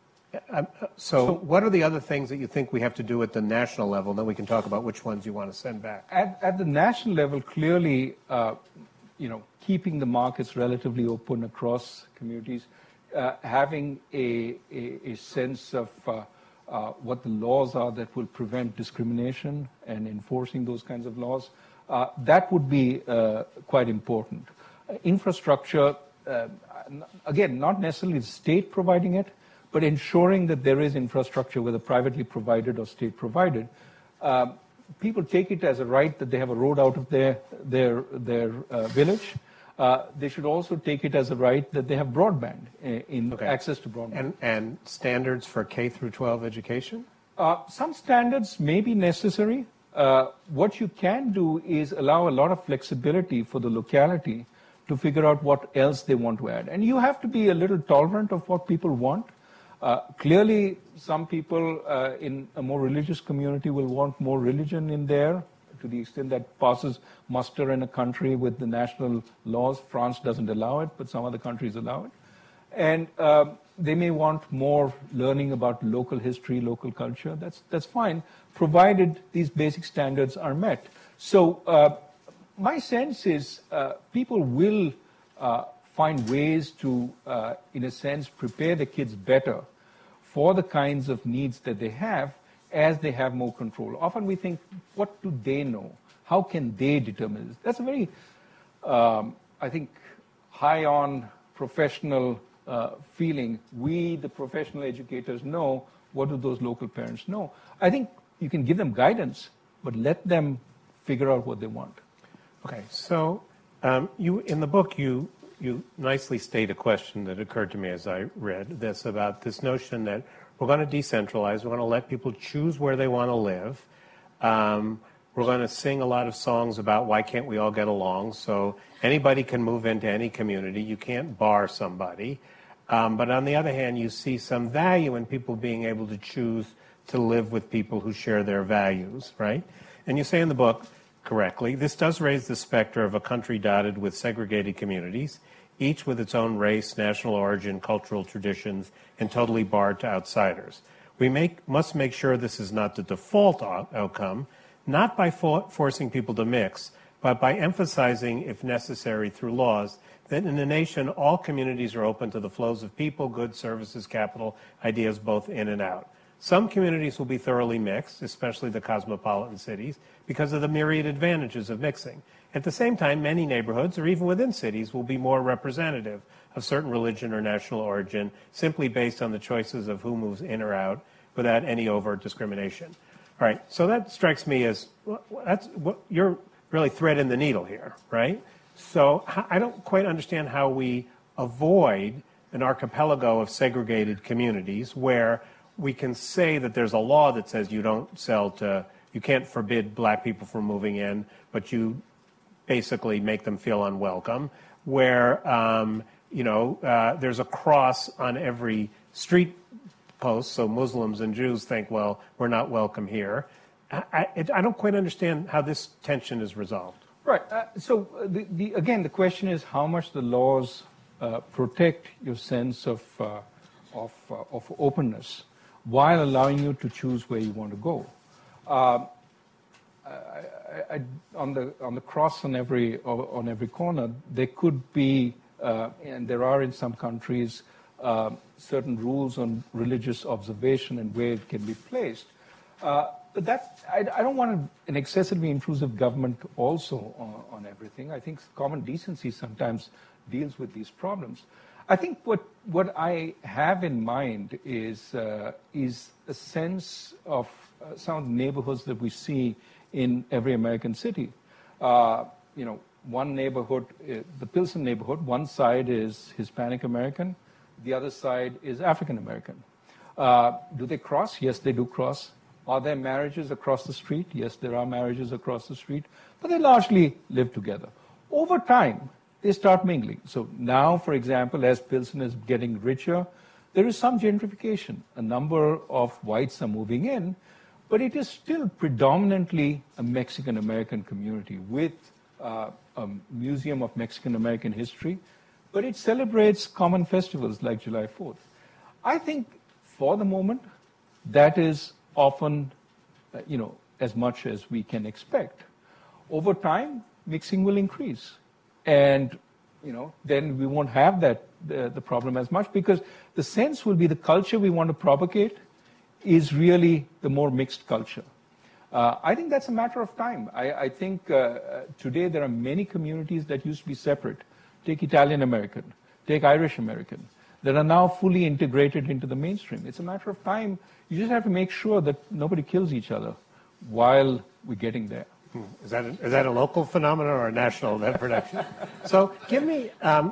uh, so, so what are the other things that you think we have to do at the national level? Then we can talk about which ones you want to send back. At, at the national level, clearly, uh, you know, keeping the markets relatively open across communities, uh, having a, a, a sense of uh, uh, what the laws are that will prevent discrimination and enforcing those kinds of laws, uh, that would be uh, quite important. Uh, infrastructure, uh, again, not necessarily the state providing it, but ensuring that there is infrastructure, whether privately provided or state provided. Uh, people take it as a right that they have a road out of their, their, their uh, village. Uh, they should also take it as a right that they have broadband, in, in okay. access to broadband. And, and standards for K through twelve education? Uh, some standards may be necessary. Uh, what you can do is allow a lot of flexibility for the locality to figure out what else they want to add. And you have to be a little tolerant of what people want. Uh, clearly, some people uh, in a more religious community will want more religion in there, to the extent that passes muster in a country with the national laws. France doesn't allow it, but some other countries allow it. And uh, they may want more learning about local history, local culture. That's, that's fine, provided these basic standards are met. So uh, my sense is uh, people will uh, find ways to, uh, in a sense, prepare the kids better for the kinds of needs that they have as they have more control. Often we think, what do they know? How can they determine this? That's a very, um, I think, high on professional uh, feeling. We, the professional educators, know. What do those local parents know? I think you can give them guidance, but let them figure out what they want. Okay, so um, you in the book, you you nicely state a question that occurred to me as I read this about this notion that we're going to decentralize. We're going to let people choose where they want to live. Um, we're going to sing a lot of songs about why can't we all get along. So anybody can move into any community. You can't bar somebody. Um, but on the other hand, you see some value in people being able to choose to live with people who share their values, right? And you say in the book, correctly, this does raise the specter of a country dotted with segregated communities, each with its own race, national origin, cultural traditions, and totally barred to outsiders. We make, must make sure this is not the default out- outcome, not by for- forcing people to mix, but by emphasizing, if necessary through laws, that in a nation all communities are open to the flows of people, goods, services, capital, ideas both in and out. Some communities will be thoroughly mixed, especially the cosmopolitan cities, because of the myriad advantages of mixing. At the same time, many neighborhoods, or even within cities, will be more representative of certain religion or national origin, simply based on the choices of who moves in or out, without any overt discrimination. All right, so that strikes me as, that's what you're really threading the needle here, right? So I don't quite understand how we avoid an archipelago of segregated communities where we can say that there's a law that says you don't sell to, you can't forbid black people from moving in, but you basically make them feel unwelcome, where, um, you know, uh, there's a cross on every street post, so Muslims and Jews think, well, we're not welcome here. I, I, I don't quite understand how this tension is resolved. Right. Uh, so, the, the, again, the question is how much the laws uh, protect your sense of uh, of, uh, of openness while allowing you to choose where you want to go. Uh, I, I, I, on the on the cross on every on every corner, there could be, uh, and there are in some countries, uh, certain rules on religious observation and where it can be placed. Uh, but that I, I don't want an excessively intrusive government also on, on everything. I think common decency sometimes deals with these problems. I think what what I have in mind is uh, is a sense of uh, some of the neighborhoods that we see in every American city. Uh, you know, one neighborhood, uh, the Pilsen neighborhood, one side is Hispanic American, the other side is African American. Uh, do they cross? Yes, they do cross. Are there marriages across the street? Yes, there are marriages across the street, but they largely live together. Over time, they start mingling. So now, for example, as Pilsen is getting richer, there is some gentrification. A number of whites are moving in, but it is still predominantly a Mexican-American community with uh, a museum of Mexican-American history, but it celebrates common festivals like July fourth. I think for the moment, that is often, uh, you know, as much as we can expect. Over time, mixing will increase. And, you know, then we won't have that, uh, the problem as much, because the sense will be the culture we want to propagate is really the more mixed culture. Uh, I think that's a matter of time. I, I think uh, today there are many communities that used to be separate. Take Italian American, take Irish American, that are now fully integrated into the mainstream. It's a matter of time. You just have to make sure that nobody kills each other while we're getting there. Hmm. Is that a, is that a local phenomenon or a national event production? So give me, um,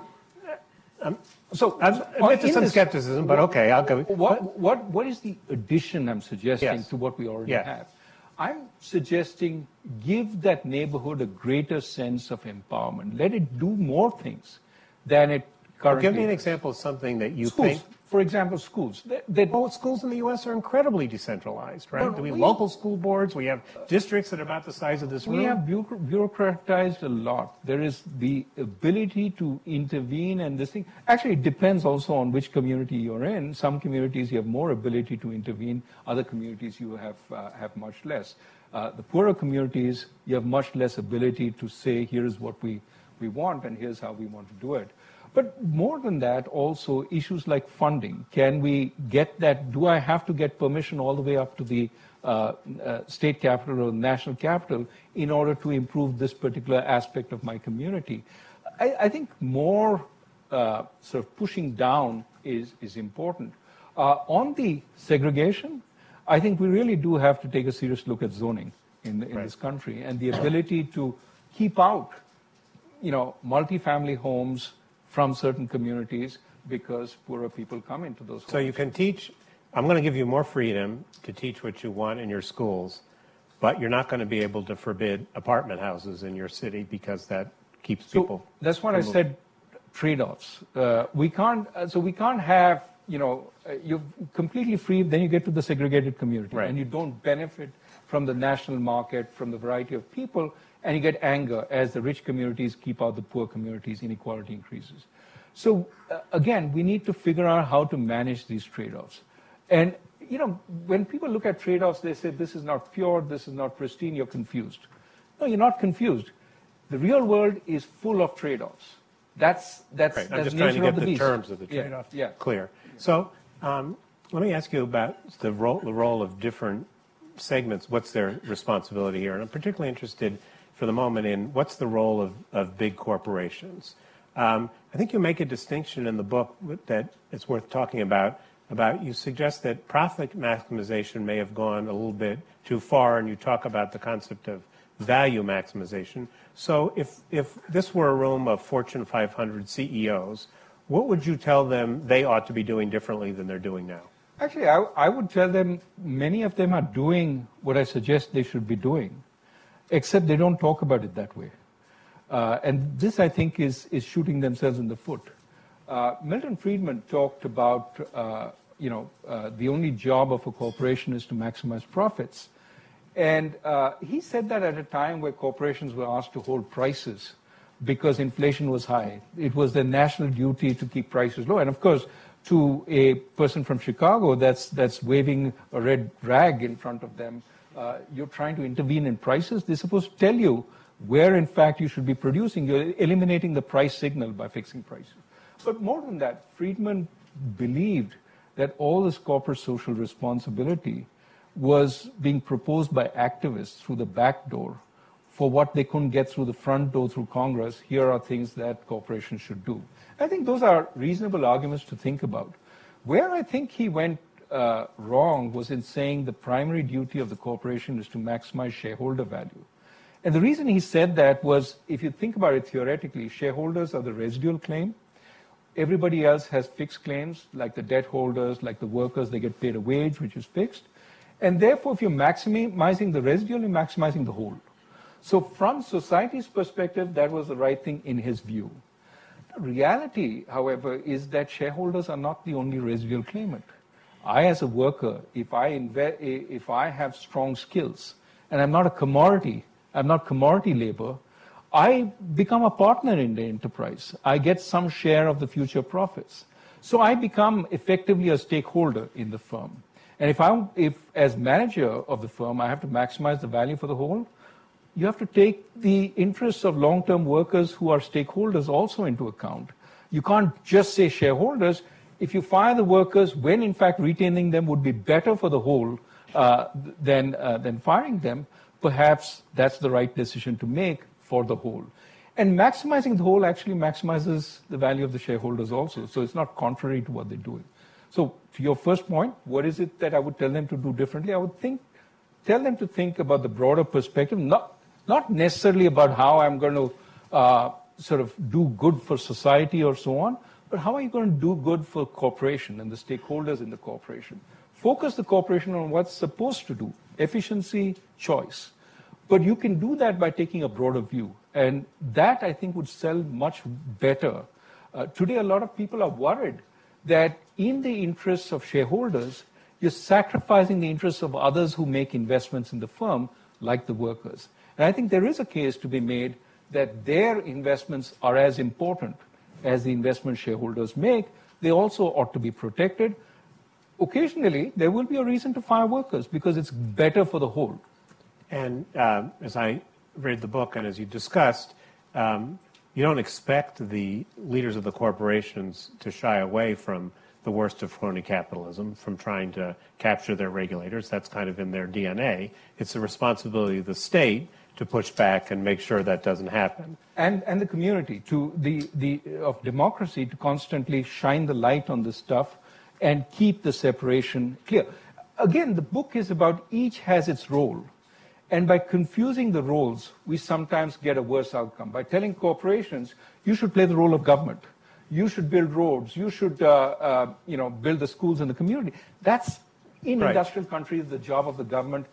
um, so I admit to some this, skepticism, but okay, I'll go. What, what, what is the addition I'm suggesting yes. to what we already yeah. have? I'm suggesting give that neighborhood a greater sense of empowerment. Let it do more things than it currently Well, give me an does. example of something that you schools. think. For example, schools. They, they, Well, schools in the U S are incredibly decentralized, right? But Do we have we- local school boards? We have districts that are about the size of this room. We have bureaucr- bureaucratized a lot. There is the ability to intervene and this thing. Actually, it depends also on which community you're in. Some communities you have more ability to intervene. Other communities you have uh, have much less. Uh, the poorer communities, you have much less ability to say, here's what we, we want and here's how we want to do it. But more than that, also issues like funding. Can we get that? Do I have to get permission all the way up to the uh, uh, state capital or national capital in order to improve this particular aspect of my community? I, I think more uh, sort of pushing down is, is important. Uh, on the segregation, I think we really do have to take a serious look at zoning in, in Right. this country and the ability to keep out, you know, multifamily homes from certain communities because poorer people come into those homes. So you can teach, I'm going to give you more freedom to teach what you want in your schools, but you're not going to be able to forbid apartment houses in your city because that keeps So people. that's what I said, trade-offs. Uh, we can't, uh, so we can't have, you know, uh, you're completely free, then you get to the segregated community, Right. and you don't benefit from the national market, from the variety of people, and you get anger as the rich communities keep out the poor communities, inequality increases. So uh, again, we need to figure out how to manage these trade-offs. And, you know, when people look at trade-offs, they say, this is not pure, this is not pristine, you're confused. No, you're not confused. The real world is full of trade-offs. That's, that's, Right. I'm that's just nature trying to get of the, the beast. terms of the Yeah, trade-off yeah. clear. So um, let me ask you about the role, the role of different segments. What's their responsibility here? And I'm particularly interested for the moment in what's the role of, of big corporations. Um, I think you make a distinction in the book that it's worth talking about, about you suggest that profit maximization may have gone a little bit too far, and you talk about the concept of value maximization. So if, if this were a room of Fortune five hundred C E Os, what would you tell them they ought to be doing differently than they're doing now? Actually, I, I would tell them many of them are doing what I suggest they should be doing, except they don't talk about it that way. Uh, and this, I think, is, is shooting themselves in the foot. Uh, Milton Friedman talked about, uh, you know, uh, the only job of a corporation is to maximize profits. And uh, he said that at a time where corporations were asked to hold prices because inflation was high. It was their national duty to keep prices low. And of course, to a person from Chicago that's that's waving a red rag in front of them, uh, you're trying to intervene in prices. They're supposed to tell you where, in fact, you should be producing. You're eliminating the price signal by fixing prices. But more than that, Friedman believed that all this corporate social responsibility was being proposed by activists through the back door for what they couldn't get through the front door through Congress. Here are things that corporations should do. I think those are reasonable arguments to think about. Where I think he went uh, wrong was in saying the primary duty of the corporation is to maximize shareholder value. And the reason he said that was, if you think about it theoretically, shareholders are the residual claim. Everybody else has fixed claims, like the debt holders, like the workers, they get paid a wage, which is fixed. And therefore, if you're maximizing the residual, you're maximizing the whole. So from society's perspective, that was the right thing in his view. The reality, however, is that shareholders are not the only residual claimant. I, as a worker, if I, inve- if I have strong skills, and I'm not a commodity, I'm not commodity labor, I become a partner in the enterprise. I get some share of the future profits. So I become effectively a stakeholder in the firm. And if I, if as manager of the firm, I have to maximize the value for the whole, you have to take the interests of long-term workers who are stakeholders also into account. You can't just say shareholders. If you fire the workers when, in fact, retaining them would be better for the whole uh, than, uh, than firing them, perhaps that's the right decision to make for the whole. And maximizing the whole actually maximizes the value of the shareholders also. So it's not contrary to what they're doing. So to your first point, what is it that I would tell them to do differently? I would think, tell them to think about the broader perspective, not, not necessarily about how I'm going to uh, sort of do good for society or so on, but how are you going to do good for corporation and the stakeholders in the corporation? Focus the corporation on what's supposed to do, efficiency, choice. But you can do that by taking a broader view. And that, I think, would sell much better. Uh, today, a lot of people are worried that in the interests of shareholders, you're sacrificing the interests of others who make investments in the firm, like the workers. And I think there is a case to be made that their investments are as important as the investment shareholders make. They also ought to be protected. Occasionally, there will be a reason to fire workers because it's better for the whole. And uh, as I read the book and as you discussed, um, you don't expect the leaders of the corporations to shy away from the worst of crony capitalism, from trying to capture their regulators. That's kind of in their D N A. It's the responsibility of the state to push back and make sure that doesn't happen. And, and the community, to the, the, of democracy, to constantly shine the light on this stuff and keep the separation clear. Again, the book is about each has its role. And by confusing the roles, we sometimes get a worse outcome. By telling corporations, you should play the role of government. You should build roads. You should uh, uh, you know, build the schools in the community. That's, in right. industrial countries, the job of the government.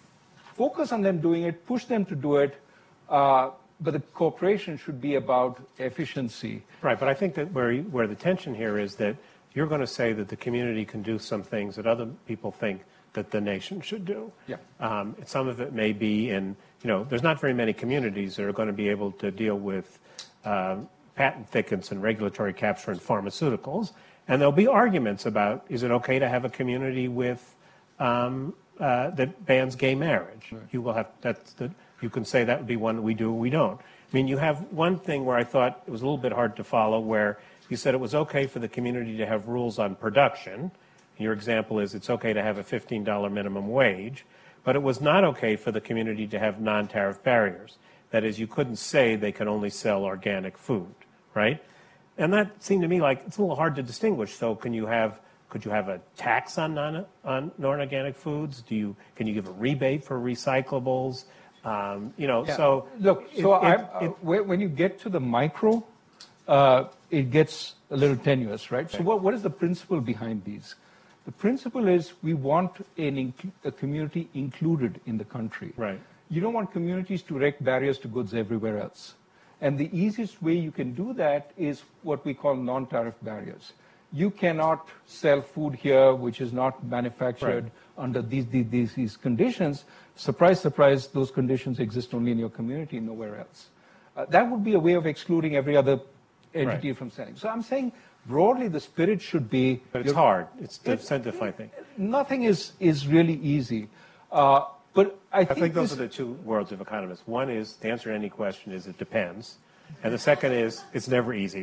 Focus on them doing it. Push them to do it. Uh, but the corporation should be about efficiency. Right, but I think that where, where the tension here is that you're going to say that the community can do some things that other people think that the nation should do. Yeah. Um, some of it may be in, you know, there's not very many communities that are going to be able to deal with uh, patent thickets and regulatory capture in pharmaceuticals. And there'll be arguments about, is it okay to have a community with um, uh, that bans gay marriage? Right. You will have, that's the, you can say that would be one that we do or we don't. I mean, you have one thing where I thought it was a little bit hard to follow, where you said it was okay for the community to have rules on production. Your example is it's okay to have a fifteen dollar minimum wage, but it was not okay for the community to have non-tariff barriers. That is, you couldn't say they can only sell organic food, right? And that seemed to me like it's a little hard to distinguish. So can you have, could you have a tax on non, on non-organic foods? Do you, can you give a rebate for recyclables? Um, you know, yeah. so. Look, it, so it, I, it, uh, when you get to the micro, uh, it gets a little tenuous, right? Okay. So what, what is the principle behind these? The principle is we want an, a community included in the country. Right. You don't want communities to erect barriers to goods everywhere else. And the easiest way you can do that is what we call non-tariff barriers. You cannot sell food here which is not manufactured right. under these, these, these conditions. Surprise, surprise, those conditions exist only in your community, nowhere else. Uh, that would be a way of excluding every other entity Right. from selling. So I'm saying broadly the spirit should be... But it's hard. It's the identify thing. Nothing is, is really easy. Uh, but I I think, think those this, are the two worlds of economists. One is, to answer any question, is it depends. And the second is, it's never easy.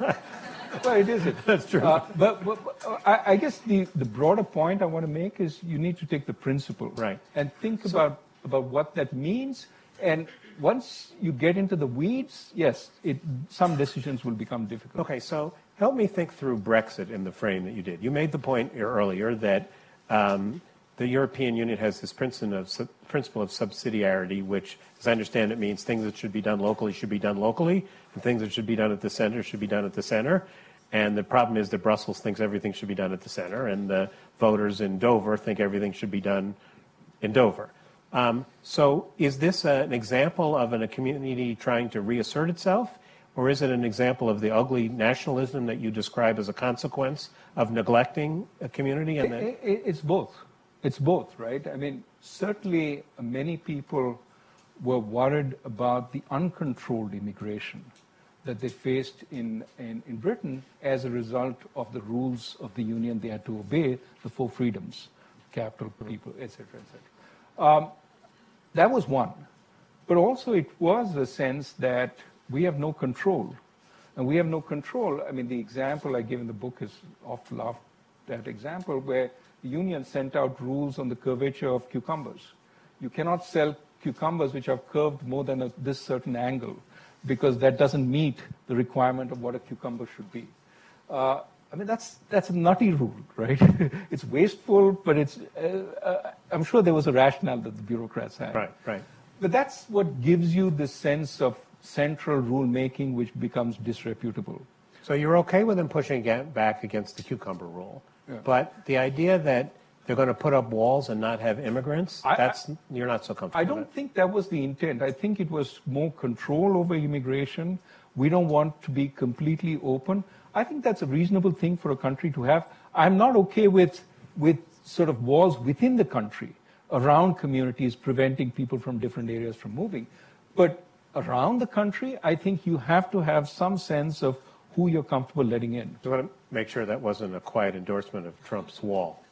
well, it isn't. That's true. Uh, but but, but I, I guess the, the broader point I want to make is you need to take the principle Right. and think about, about what that means. And once you get into the weeds, yes, it, some decisions will become difficult. Okay, so help me think through Brexit in the frame that you did. You made the point earlier that um, the European Union has this principle of, principle of subsidiarity, which, as I understand it, means things that should be done locally should be done locally, and things that should be done at the center should be done at the center. And the problem is that Brussels thinks everything should be done at the center, and the voters in Dover think everything should be done in Dover. Um, so is this a, an example of an, a community trying to reassert itself, or is it an example of the ugly nationalism that you describe as a consequence of neglecting a community? And that... it, it, it's both. It's both, right? I mean, certainly many people were worried about the uncontrolled immigration that they faced in, in, in Britain as a result of the rules of the union they had to obey, the four freedoms, capital, people, et cetera, et cetera. Um, that was one. But also it was a sense that we have no control. And we have no control. I mean, the example I give in the book is oft laughed at example where the union sent out rules on the curvature of cucumbers. You cannot sell cucumbers which are curved more than a, this certain angle, because that doesn't meet the requirement of what a cucumber should be. Uh, I mean, that's that's a nutty rule, right? It's wasteful, but it's. Uh, uh, I'm sure there was a rationale that the bureaucrats had. Right, right. But that's what gives you this sense of central rule making, which becomes disreputable. So you're okay with them pushing back against the cucumber rule, yeah. But the idea that they're going to put up walls and not have immigrants, I, that's you're not so comfortable I don't with. think that was the intent. I think it was more control over immigration. We don't want to be completely open. I think that's a reasonable thing for a country to have. I'm not okay with, with sort of walls within the country around communities preventing people from different areas from moving. But around the country, I think you have to have some sense of who you're comfortable letting in. I want to make sure that wasn't a quiet endorsement of Trump's wall.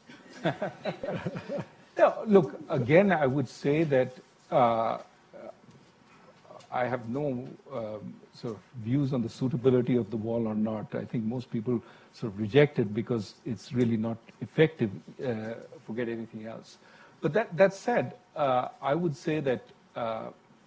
No, look, again, I would say that uh, I have no um, sort of views on the suitability of the wall or not. I think most people sort of reject it because it's really not effective, uh, forget anything else. But that, that said, uh, I would say that uh,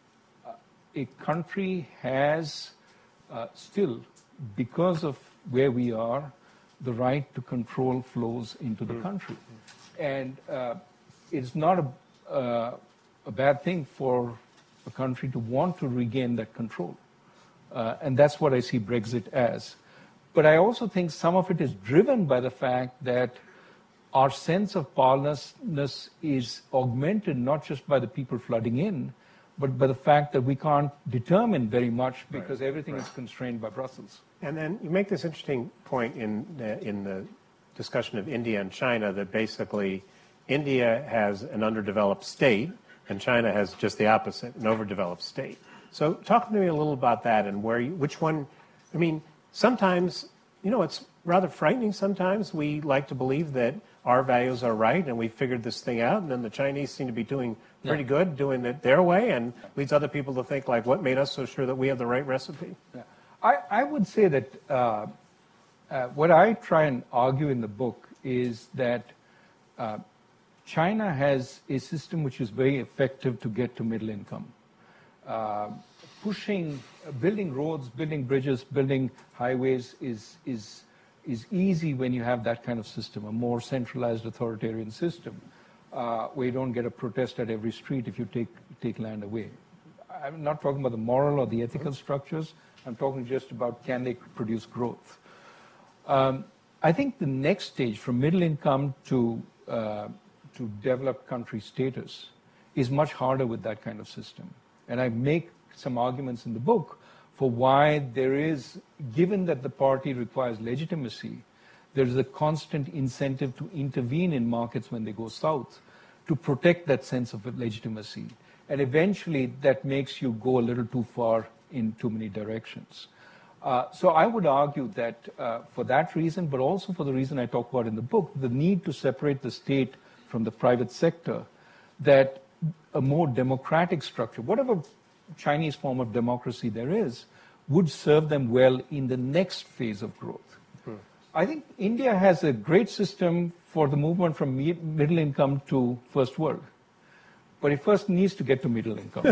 a country has uh, still, because of where we are, the right to control flows into the country. And uh, it's not a, uh, a bad thing for a country to want to regain that control. Uh, and that's what I see Brexit as. But I also think some of it is driven by the fact that our sense of powerlessness is augmented not just by the people flooding in, but by the fact that we can't determine very much because right. everything right. is constrained by Brussels. And then you make this interesting point in the, in the discussion of India and China that basically India has an underdeveloped state and China has just the opposite, an overdeveloped state. So talk to me a little about that and where you, which one, I mean, sometimes, you know, it's rather frightening sometimes. We like to believe that our values are right and we figured this thing out, and then the Chinese seem to be doing pretty yeah. good, doing it their way, and leads other people to think, like, what made us so sure that we have the right recipe? Yeah. I, I would say that uh, uh, what I try and argue in the book is that uh, China has a system which is very effective to get to middle income. Uh, pushing, uh, building roads, building bridges, building highways is, is, is easy when you have that kind of system, a more centralized authoritarian system, uh, where you don't get a protest at every street if you take, take land away. I'm not talking about the moral or the ethical structures. I'm talking just about can they produce growth. Um, I think the next stage from middle income to, uh, to developed country status is much harder with that kind of system. And I make some arguments in the book for why there is, given that the party requires legitimacy, there is a constant incentive to intervene in markets when they go south to protect that sense of legitimacy. And eventually that makes you go a little too far in too many directions. Uh, so I would argue that uh, for that reason, but also for the reason I talk about in the book, the need to separate the state from the private sector, that a more democratic structure, whatever Chinese form of democracy there is, would serve them well in the next phase of growth. Hmm. I think India has a great system for the movement from me- middle income to first world. But it first needs to get to middle income.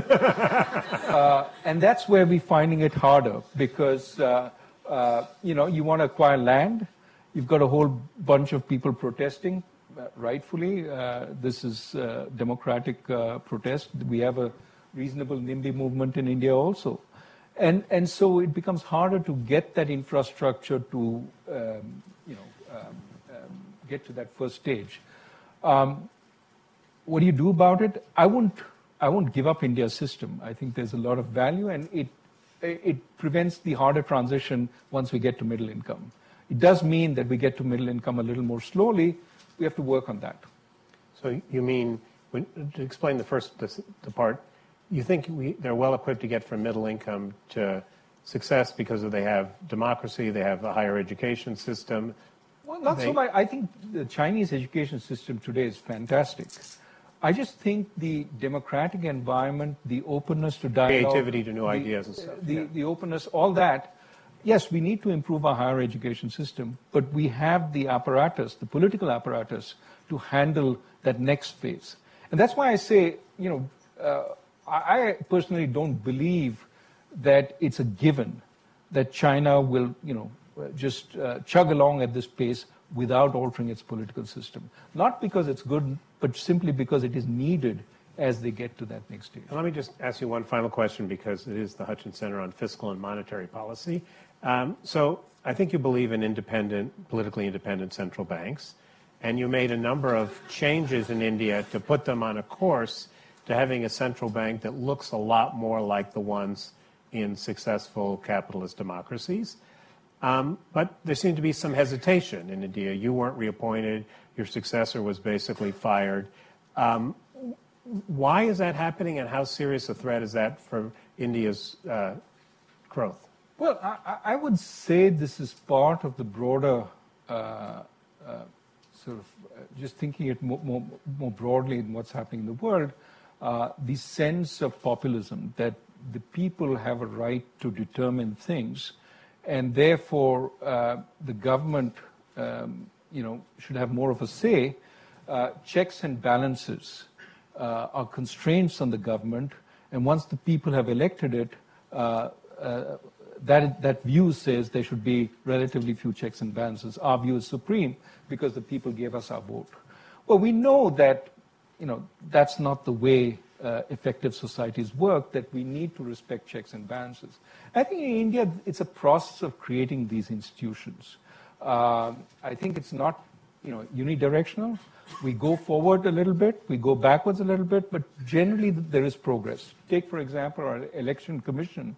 uh, and that's where we're finding it harder because, uh, uh, you know, you want to acquire land. You've got a whole bunch of people protesting, uh, rightfully. Uh, this is uh, democratic uh, protest. We have a reasonable NIMBY movement in India also. And, and so it becomes harder to get that infrastructure to, um, you know, um, um, get to that first stage. Um, What do you do about it? I won't, I won't give up India's system. I think there's a lot of value, and it, it prevents the harder transition once we get to middle income. It does mean that we get to middle income a little more slowly. We have to work on that. So you mean, when, to explain the first the, the part, you think we, they're well equipped to get from middle income to success because of they have democracy, they have a higher education system? Well, not they, so much. I think the Chinese education system today is fantastic. I just think the democratic environment, the openness to dialogue, creativity to new the, ideas and stuff, the, yeah. the openness, all that. Yes, we need to improve our higher education system, but we have the apparatus, the political apparatus, to handle that next phase. And that's why I say, you know, uh, I personally don't believe that it's a given that China will, you know, just uh, chug along at this pace without altering its political system. Not because it's good, but simply because it is needed as they get to that next stage. And let me just ask you one final question, because it is the Hutchins Center on Fiscal and Monetary Policy. Um, so I think you believe in independent, politically independent central banks, and you made a number of changes in India to put them on a course to having a central bank that looks a lot more like the ones in successful capitalist democracies. Um, but there seemed to be some hesitation in India. You weren't reappointed. Your successor was basically fired. Um, why is that happening, and how serious a threat is that for India's uh, growth? Well, I, I would say this is part of the broader, uh, uh, sort of, uh, just thinking it more, more, more broadly in what's happening in the world, uh, the sense of populism, that the people have a right to determine things, and therefore uh, the government, um, you know, should have more of a say. Uh, checks and balances uh, are constraints on the government, and once the people have elected it, uh, uh, that that view says there should be relatively few checks and balances. Our view is supreme because the people gave us our vote. Well, we know that, you know, that's not the way uh, effective societies work, that we need to respect checks and balances. I think in India, it's a process of creating these institutions. Uh, I think it's not, you know, unidirectional. We go forward a little bit, we go backwards a little bit, but generally there is progress. Take, for example, our election commission.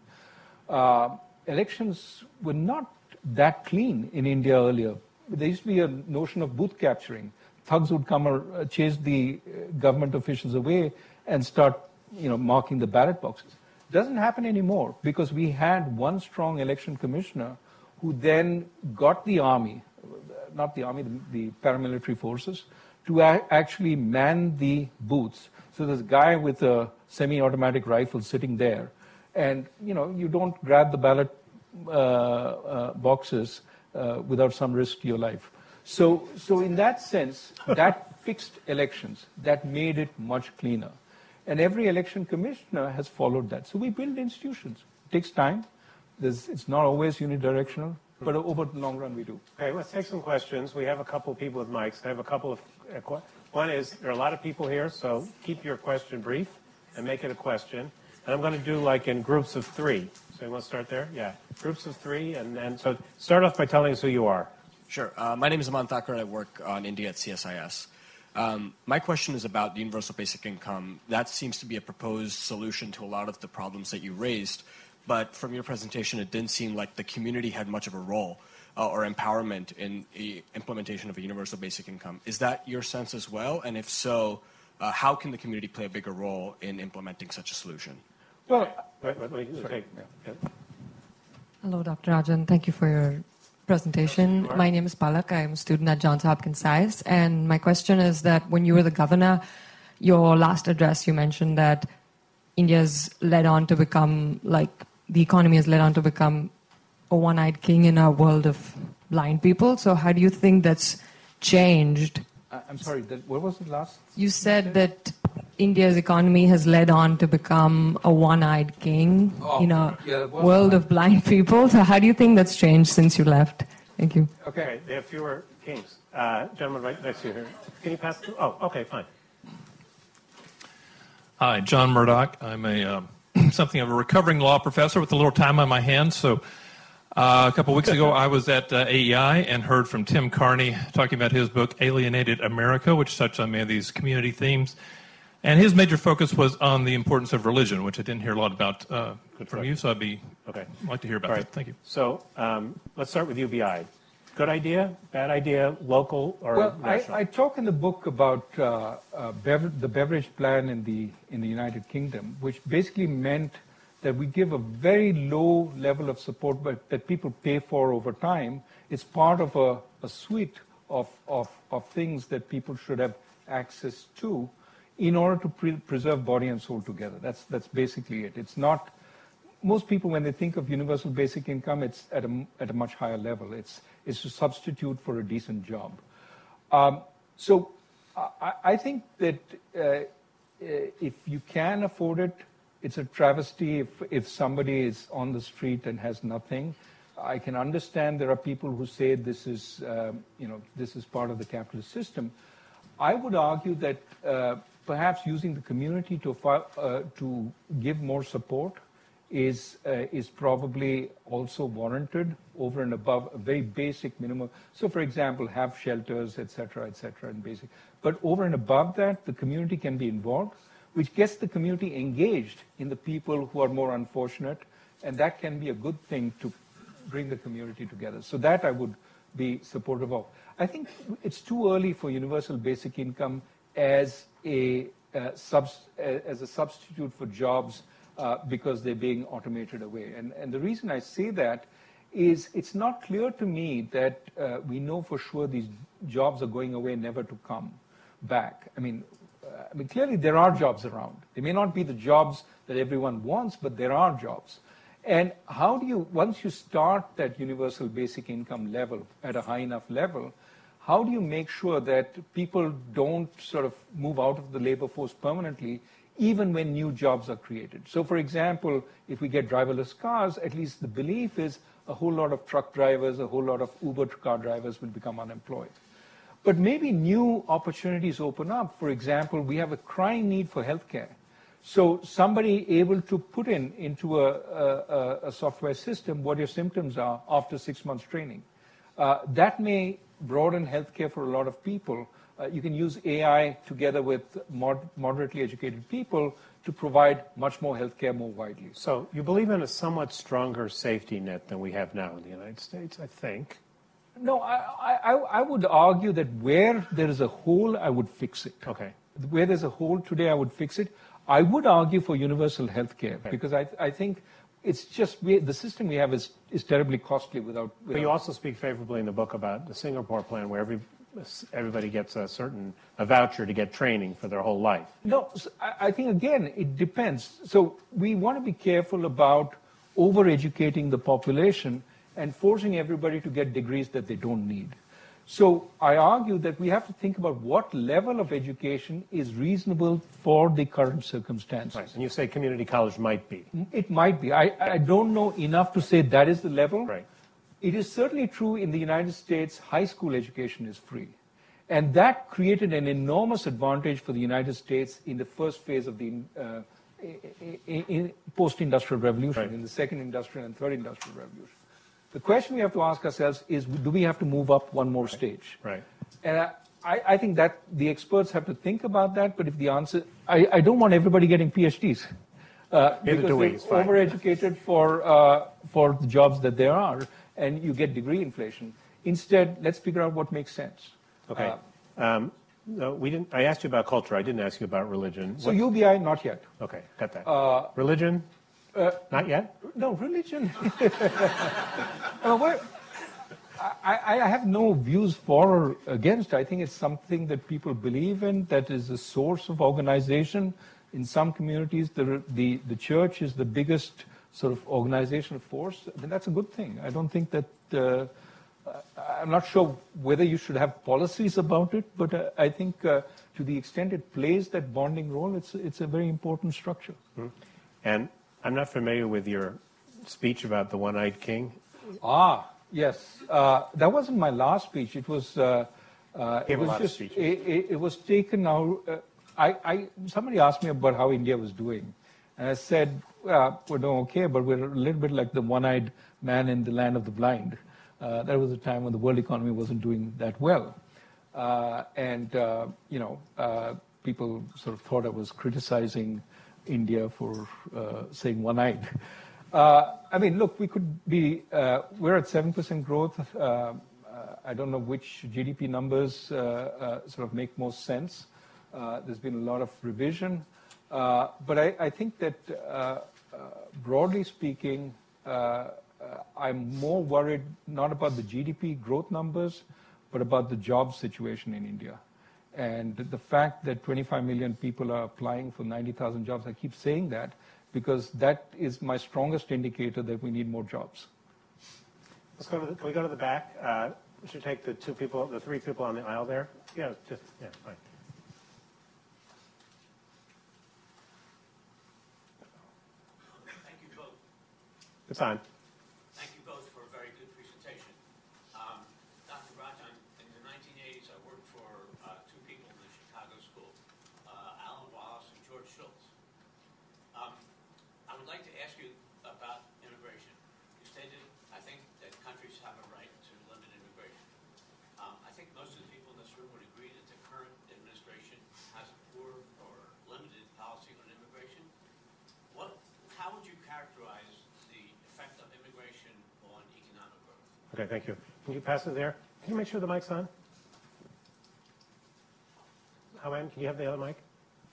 Uh, elections were not that clean in India earlier. There used to be a notion of booth capturing. Thugs would come or uh, chase the government officials away and start, you know, marking the ballot boxes. Doesn't happen anymore because we had one strong election commissioner who then got the army, not the army, the, the paramilitary forces, to a- actually man the booths. So there's a guy with a semi-automatic rifle sitting there, and you know you don't grab the ballot uh, uh, boxes uh, without some risk to your life. So, so in that sense, that fixed elections. That made it much cleaner. And every election commissioner has followed that. So we build institutions. It takes time. There's, it's not always unidirectional, but over the long run we do. Okay, let's take some questions. We have a couple of people with mics. I have a couple of uh, one is, there are a lot of people here, so keep your question brief and make it a question. And I'm going to do like in groups of three. So you want to start there? Yeah, groups of three. And then, so start off by telling us who you are. Sure. Uh, my name is Aman Thakur, and I work on India at C S I S. Um, my question is about the universal basic income. That seems to be a proposed solution to a lot of the problems that you raised. But from your presentation, it didn't seem like the community had much of a role uh, or empowerment in the implementation of a universal basic income. Is that your sense as well? And if so, uh, how can the community play a bigger role in implementing such a solution? Well, wait, wait, wait, sorry, okay. yeah. Hello, Doctor Rajan. Thank you for your presentation. My name is Palak. I'm a student at Johns Hopkins Science. And my question is that when you were the governor, your last address, you mentioned that India's led on to become, like, the economy has led on to become a one-eyed king in a world of blind people. So how do you think that's changed? Uh, I'm sorry, that, what was the last? You said that India's economy has led on to become a one-eyed king Oh, in a yeah, world of blind people. So how do you think that's changed since you left? Thank you. Okay, they have fewer kings. Uh, gentleman right next to you here. Can you pass? The, oh, okay, fine. Hi, John Murdoch. I'm a um, something of a recovering law professor with a little time on my hands. So uh, a couple weeks ago, I was at uh, A E I and heard from Tim Carney talking about his book, Alienated America, which touched on many of these community themes. And his major focus was on the importance of religion, which I didn't hear a lot about uh, from you, so I'd be okay. like to hear about All right. that. Thank you. So um, let's start with U B I. Good idea, bad idea, local or well, national? I, I talk in the book about uh, uh, bever- the beverage plan in the in the United Kingdom, which basically meant that we give a very low level of support, but that people pay for over time. It's part of a, a suite of, of of things that people should have access to, in order to pre- preserve body and soul together. That's that's basically it. It's not. Most people, when they think of universal basic income, it's at a at a much higher level. It's it's to substitute for a decent job. Um, so I, I think that uh, if you can afford it, it's a travesty if if somebody is on the street and has nothing. I can understand there are people who say this is um, you know this is part of the capitalist system. I would argue that uh, perhaps using the community to uh, to give more support is uh, is probably also warranted over and above a very basic minimum. So, for example, have shelters, et cetera, et cetera, and basic. But over and above that, the community can be involved, which gets the community engaged in the people who are more unfortunate, and that can be a good thing to bring the community together. So that I would be supportive of. I think it's too early for universal basic income as a uh, subs- as a substitute for jobs uh, because they're being automated away. And, and the reason I say that is it's not clear to me that uh, we know for sure these jobs are going away, never to come back. I mean, uh, I mean, clearly there are jobs around. They may not be the jobs that everyone wants, but there are jobs. And how do you, once you start that universal basic income level at a high enough level, how do you make sure that people don't sort of move out of the labor force permanently, even when new jobs are created? So, for example, if we get driverless cars, at least the belief is a whole lot of truck drivers, a whole lot of Uber car drivers will become unemployed. But maybe new opportunities open up. For example, we have a crying need for healthcare. So somebody able to put in into a, a, a software system what your symptoms are after six months training. Uh, that may broaden healthcare for a lot of people. Uh, you can use A I together with mod- moderately educated people to provide much more healthcare more widely. So you believe in a somewhat stronger safety net than we have now in the United States, I think. No, I, I, I would argue that where there is a hole, I would fix it. Okay. Where there's a hole today, I would fix it. I would argue for universal health care okay. because I, I think it's just we, the system we have is, is terribly costly without, without. But you also speak favorably in the book about the Singapore plan where every, everybody gets a certain a voucher to get training for their whole life. No, I, I think, again, it depends. So we want to be careful about over-educating the population and forcing everybody to get degrees that they don't need. So I argue that we have to think about what level of education is reasonable for the current circumstances. Right. And you say community college might be. It might be. I, I don't know enough to say that is the level. Right. It is certainly true in the United States, high school education is free. And that created an enormous advantage for the United States in the first phase of the uh, in, in post-industrial revolution, right. in the second industrial and third industrial revolution. The question we have to ask ourselves is, do we have to move up one more stage? Right. And I, I think that the experts have to think about that, but if the answer, I, I don't want everybody getting PhDs. Uh, because do we. they're overeducated for, uh, for the jobs that there are, and you get degree inflation. Instead, let's figure out what makes sense. Okay. Uh, um, no, we didn't. I asked you about culture. I didn't ask you about religion. So what, U B I, not yet. Okay, got that. Uh, religion? Uh, Not yet? No, religion. uh, well, I, I have no views for or against. I think it's something that people believe in, that is a source of organization. In some communities, the, the, the church is the biggest sort of organizational force. Then that's a good thing. I don't think that, uh, I'm not sure whether you should have policies about it, but uh, I think uh, to the extent it plays that bonding role, it's, it's a very important structure. Mm-hmm. And I'm not familiar with your speech about the one-eyed king. Ah, yes. Uh, that wasn't my last speech. It was, uh, uh, it, was just, it, it, it was taken out. Uh, I, I, somebody asked me about how India was doing. And I said, well, we're doing okay, but we're a little bit like the one-eyed man in the land of the blind. Uh, that was a time when the world economy wasn't doing that well. Uh, and, uh, you know, uh, people sort of thought I was criticizing India for uh, saying one-eyed. Uh, I mean, look, we could be, uh, we're at seven percent growth. Uh, uh, I don't know which G D P numbers uh, uh, sort of make most sense. Uh, there's been a lot of revision. Uh, but I, I think that, uh, uh, broadly speaking, uh, uh, I'm more worried not about the G D P growth numbers, but about the job situation in India. And the fact that twenty-five million people are applying for ninety thousand jobs, I keep saying that because that is my strongest indicator that we need more jobs. Let's go to the, can we go to the back? Uh, we should take the two people, the three people on the aisle there. Yeah, just, yeah, fine. Thank you both. It's on. Thank you both for a very good presentation. Um, Doctor Rajan, in the nineteen eighties, I worked for uh, two people in the Chicago School, uh, Alan Wallace and George Shultz. Um, I would like to ask you about immigration. You stated, I think, that countries have a right to limit immigration. Um, I think most of the people in this room would agree that the current administration has a poor or limited policy on immigration. What, how would you characterize the effect of immigration on economic growth? Okay, thank you. Can you pass it there? Can you make sure the mic's on? Hao-En, can you have the other mic?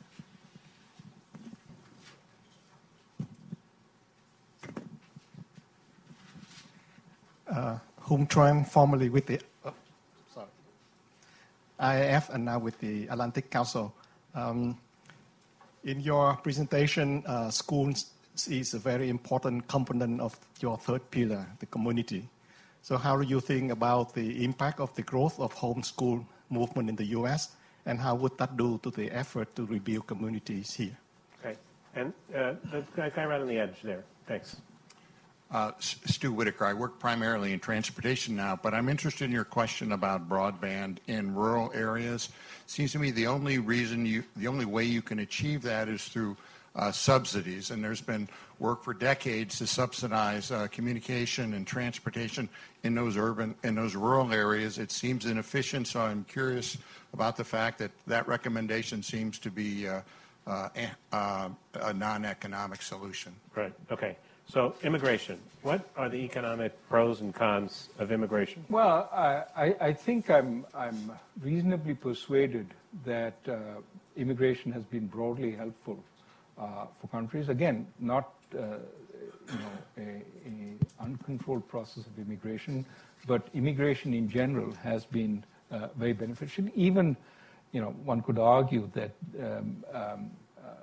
Uh, Hung Tran, formerly with the oh, sorry, I A F and now with the Atlantic Council. Um, in your presentation, uh, schools is a very important component of your third pillar, the community. So how do you think about the impact of the growth of homeschool movement in the U S, and how would that do to the effort to rebuild communities here? Okay. And uh, the guy right on the edge there. Thanks. Uh, Stu Whitaker. I work primarily in transportation now, but I'm interested in your question about broadband in rural areas. Seems to me the only reason you, the only way you can achieve that is through uh, subsidies, and there's been work for decades to subsidize uh, communication and transportation in those urban, in those rural areas. It seems inefficient, so I'm curious about the fact that that recommendation seems to be uh, uh, uh, a non-economic solution. Right. Okay. So immigration, what are the economic pros and cons of immigration? Well, I, I, I think I'm, I'm reasonably persuaded that uh, immigration has been broadly helpful uh, for countries. Again, not uh, you know, a, a uncontrolled process of immigration, but immigration in general has been uh, very beneficial. Even, you know, one could argue that um, um,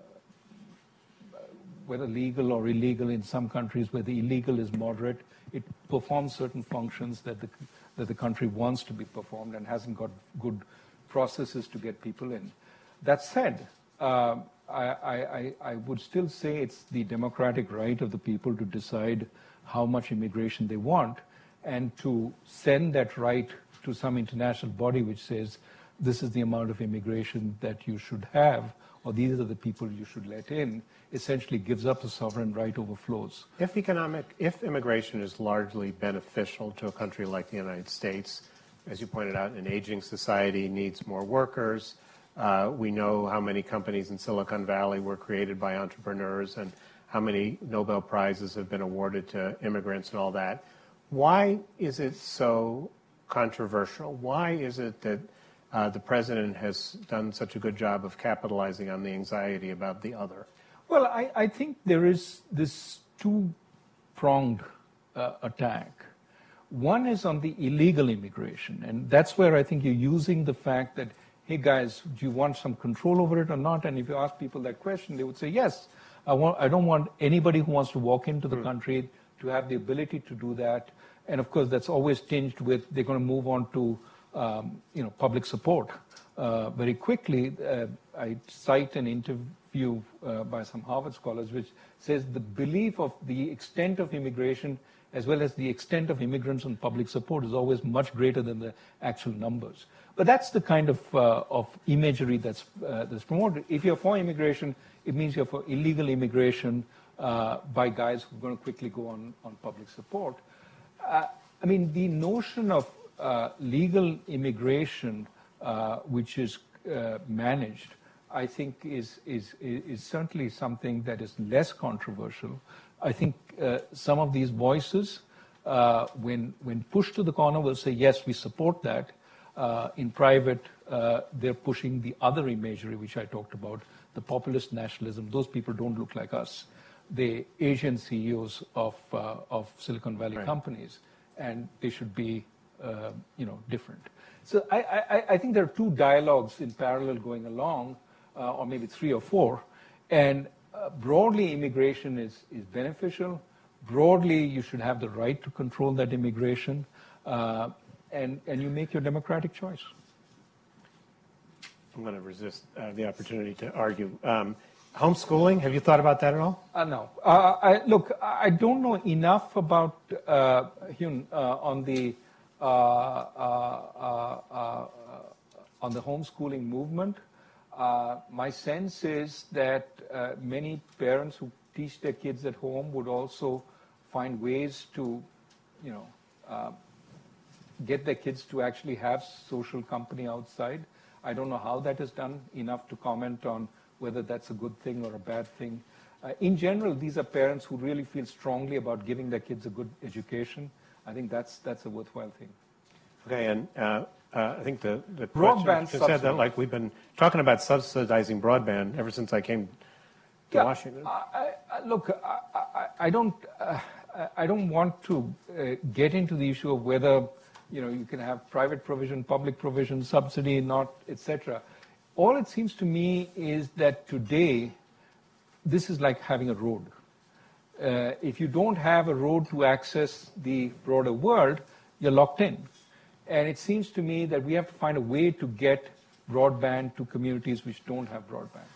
whether legal or illegal in some countries where the illegal is moderate, it performs certain functions that the, that the country wants to be performed and hasn't got good processes to get people in. That said, uh, I, I, I would still say it's the democratic right of the people to decide how much immigration they want and to send that right to some international body which says this is the amount of immigration that you should have, or these are the people you should let in, essentially gives up the sovereign right over flows. If economic, if immigration is largely beneficial to a country like the United States, as you pointed out, an aging society needs more workers. Uh, we know how many companies in Silicon Valley were created by entrepreneurs and how many Nobel Prizes have been awarded to immigrants and all that. Why is it so controversial? Why is it that uh, the president has done such a good job of capitalizing on the anxiety about the other? Well, I, I think there is this two-pronged uh, attack. One is on the illegal immigration, and that's where I think you're using the fact that, hey guys, do you want some control over it or not? And if you ask people that question, they would say, yes, I, want, I don't want anybody who wants to walk into the mm. country to have the ability to do that. And of course, that's always tinged with they're going to move on to um, you know, public support uh, very quickly. Uh, I cite an interview uh, by some Harvard scholars which says the belief of the extent of immigration as well as the extent of immigrants on public support is always much greater than the actual numbers. But that's the kind of, uh, of imagery that's, uh, that's promoted. If you're for immigration, it means you're for illegal immigration uh, by guys who are going to quickly go on, on public support. Uh, I mean, the notion of uh, legal immigration, uh, which is uh, managed, I think is, is, is certainly something that is less controversial. I think uh, some of these voices, uh, when, when pushed to the corner, will say, yes, we support that. Uh, in private, uh, they're pushing the other imagery, which I talked about, the populist nationalism. Those people don't look like us. The Asian C E Os of, uh, of Silicon Valley right. companies, and they should be uh, you know, different. So I, I, I think there are two dialogues in parallel going along, uh, or maybe three or four. And uh, broadly, immigration is, is beneficial. Broadly, you should have the right to control that immigration. Uh, and, and you make your democratic choice. I'm going to resist uh, the opportunity to argue. Um, homeschooling, have you thought about that at all? Uh, no. Uh, I, look, I don't know enough about uh, Hyun, uh, on the uh, uh, uh, uh, on the homeschooling movement. Uh, my sense is that uh, many parents who teach their kids at home would also find ways to, you know, uh, get their kids to actually have social company outside. I don't know how that is done, enough to comment on whether that's a good thing or a bad thing. Uh, in general, these are parents who really feel strongly about giving their kids a good education. I think that's that's a worthwhile thing. Okay, and uh, uh, I think the, the broadband question said that like we've been talking about subsidizing broadband ever since I came to yeah, Washington. I, I, look, I, I, I don't uh, I don't want to uh, get into the issue of whether you know you can have private provision, public provision, subsidy, not, et cetera. All it seems to me is that today, this is like having a road. Uh, if you don't have a road to access the broader world, you're locked in. And it seems to me that we have to find a way to get broadband to communities which don't have broadband.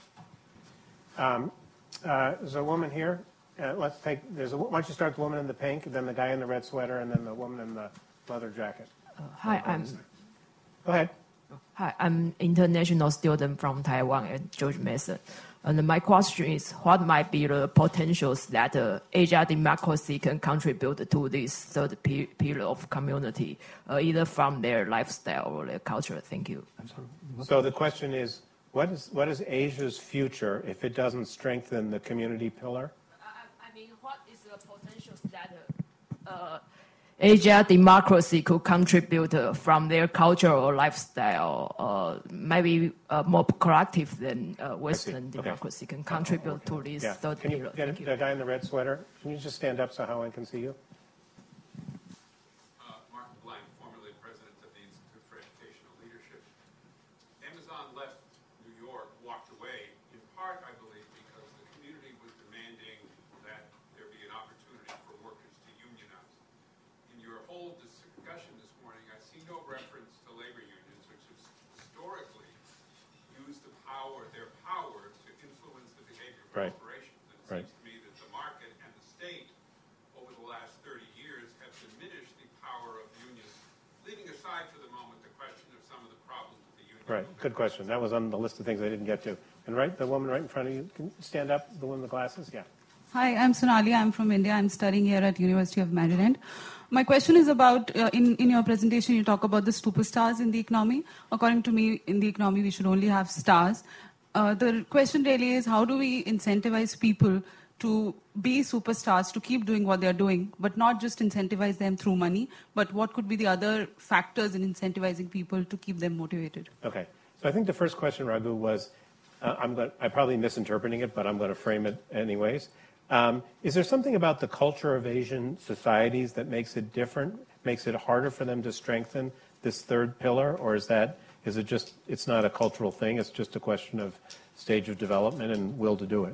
Um, uh, there's a woman here. Uh, let's take. There's a. Why don't you start the woman in the pink, then the guy in the red sweater, and then the woman in the leather jacket. Uh, hi, I'm. Go ahead. Hi, I'm international student from Taiwan at George Mason. And my question is, what might be the potentials that uh, Asia democracy can contribute to this third pillar of community, uh, either from their lifestyle or their culture? Thank you. So the question is, what is what is Asia's future if it doesn't strengthen the community pillar? I, I mean, what is the potentials that uh, Asia democracy could contribute uh, from their culture or lifestyle, uh, maybe uh, more proactive than uh, Western democracy okay. can contribute oh, okay. to this yeah. third can you pillar. Get the guy in the red sweater? Can you just stand up so Howard can see you? Uh, Mark Blank, formerly president of the Institute for Educational Leadership. Amazon left New York, walked away, in part, I believe, because the community was demanding that there be an opportunity for workers to unionize. In your whole discussion this morning, I see no reference to labor unions, which have historically used the power, their power to influence the behavior of right. corporations. And it right. seems to me that the market and the state, over the last thirty years, have diminished the power of unions, leaving aside for the moment the question of some of the problems with the union. Right. Good question. That was on the list of things I didn't get to. And right, the woman right in front of you, can you stand up, the one with the glasses? Yeah. Hi, I'm Sonali. I'm from India. I'm studying here at University of Maryland. My question is about, uh, in, in your presentation, you talk about the superstars in the economy. According to me, in the economy, we should only have stars. Uh, the question really is, how do we incentivize people to be superstars, to keep doing what they're doing, but not just incentivize them through money, but what could be the other factors in incentivizing people to keep them motivated? Okay. So I think the first question, Raghu, was, uh, I'm, going, I'm probably misinterpreting it, but I'm going to frame it anyways. Um, is there something about the culture of Asian societies that makes it different, makes it harder for them to strengthen this third pillar, or is that is it just it's not a cultural thing? It's just a question of stage of development and will to do it.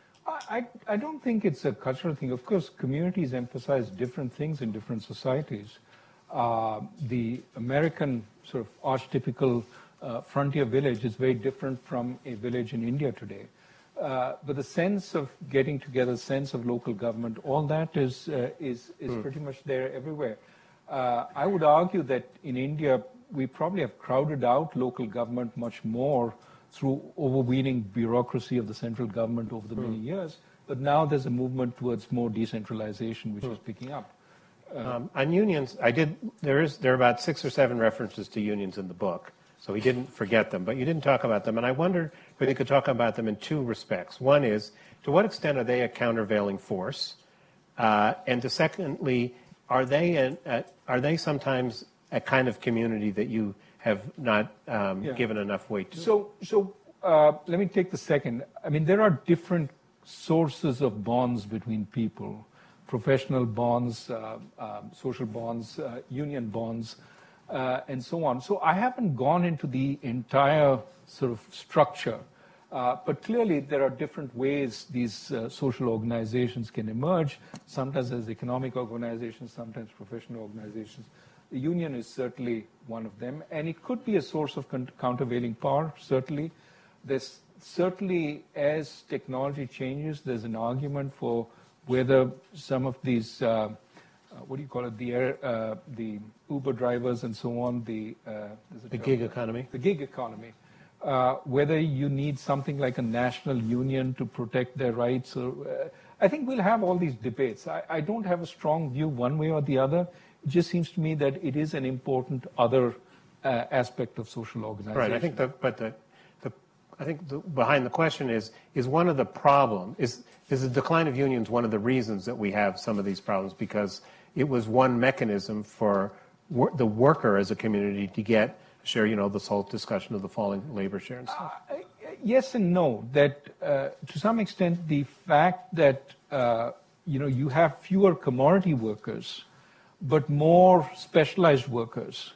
I, I don't think it's a cultural thing. Of course, communities emphasize different things in different societies. Uh, the American sort of archetypical uh, frontier village is very different from a village in India today. Uh, but the sense of getting together, sense of local government, all that is uh, is is mm. pretty much there everywhere. Uh, I would argue that in India we probably have crowded out local government much more through overweening bureaucracy of the central government over the mm. many years. But now there's a movement towards more decentralization, which mm. is picking up. Uh, um, on unions, I did. There is there are about six or seven references to unions in the book, so he didn't forget them. But you didn't talk about them, and I wondered if you could talk about them in two respects. One is, to what extent are they a countervailing force, uh, and to secondly, are they an, uh, are they sometimes a kind of community that you have not um, yeah. given enough weight to? So, so uh, let me take the second. I mean, there are different sources of bonds between people. Professional bonds, uh, um, social bonds, uh, union bonds, uh, and so on. So I haven't gone into the entire sort of structure, uh, but clearly there are different ways these uh, social organizations can emerge, sometimes as economic organizations, sometimes professional organizations. The union is certainly one of them, and it could be a source of countervailing power, certainly. There's certainly, as technology changes, there's an argument for whether some of these, uh, uh, what do you call it, the air, uh, the Uber drivers and so on, the uh, the gig economy, the gig economy, uh, whether you need something like a national union to protect their rights. Or, uh, I think we'll have all these debates. I, I don't have a strong view one way or the other. It just seems to me that it is an important other uh, aspect of social organization. Right. I think the, but the, the I think the, behind the question is is one of the problem is. Is the decline of unions one of the reasons that we have some of these problems? Because it was one mechanism for wor the worker as a community to get share, you know, this whole discussion of the falling labor share and stuff. Uh, yes and no. That uh, to some extent, the fact that uh, you know you have fewer commodity workers, but more specialized workers,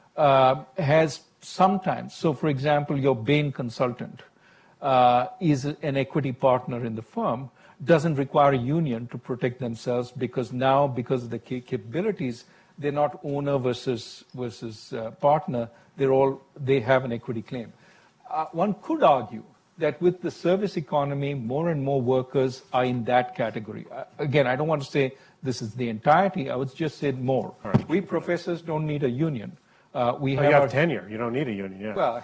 uh, has sometimes. So, for example, your Bain consultant uh, is an equity partner in the firm. Doesn't require a union to protect themselves because now, because of the capabilities, they're not owner versus versus uh, partner. They're all they have an equity claim. Uh, one could argue that with the service economy, more and more workers are in that category. Uh, again, I don't want to say this is the entirety. I would just say more. Right. We professors don't need a union. Uh, we oh, have, you have our, tenure. You don't need a union. Yeah. Well.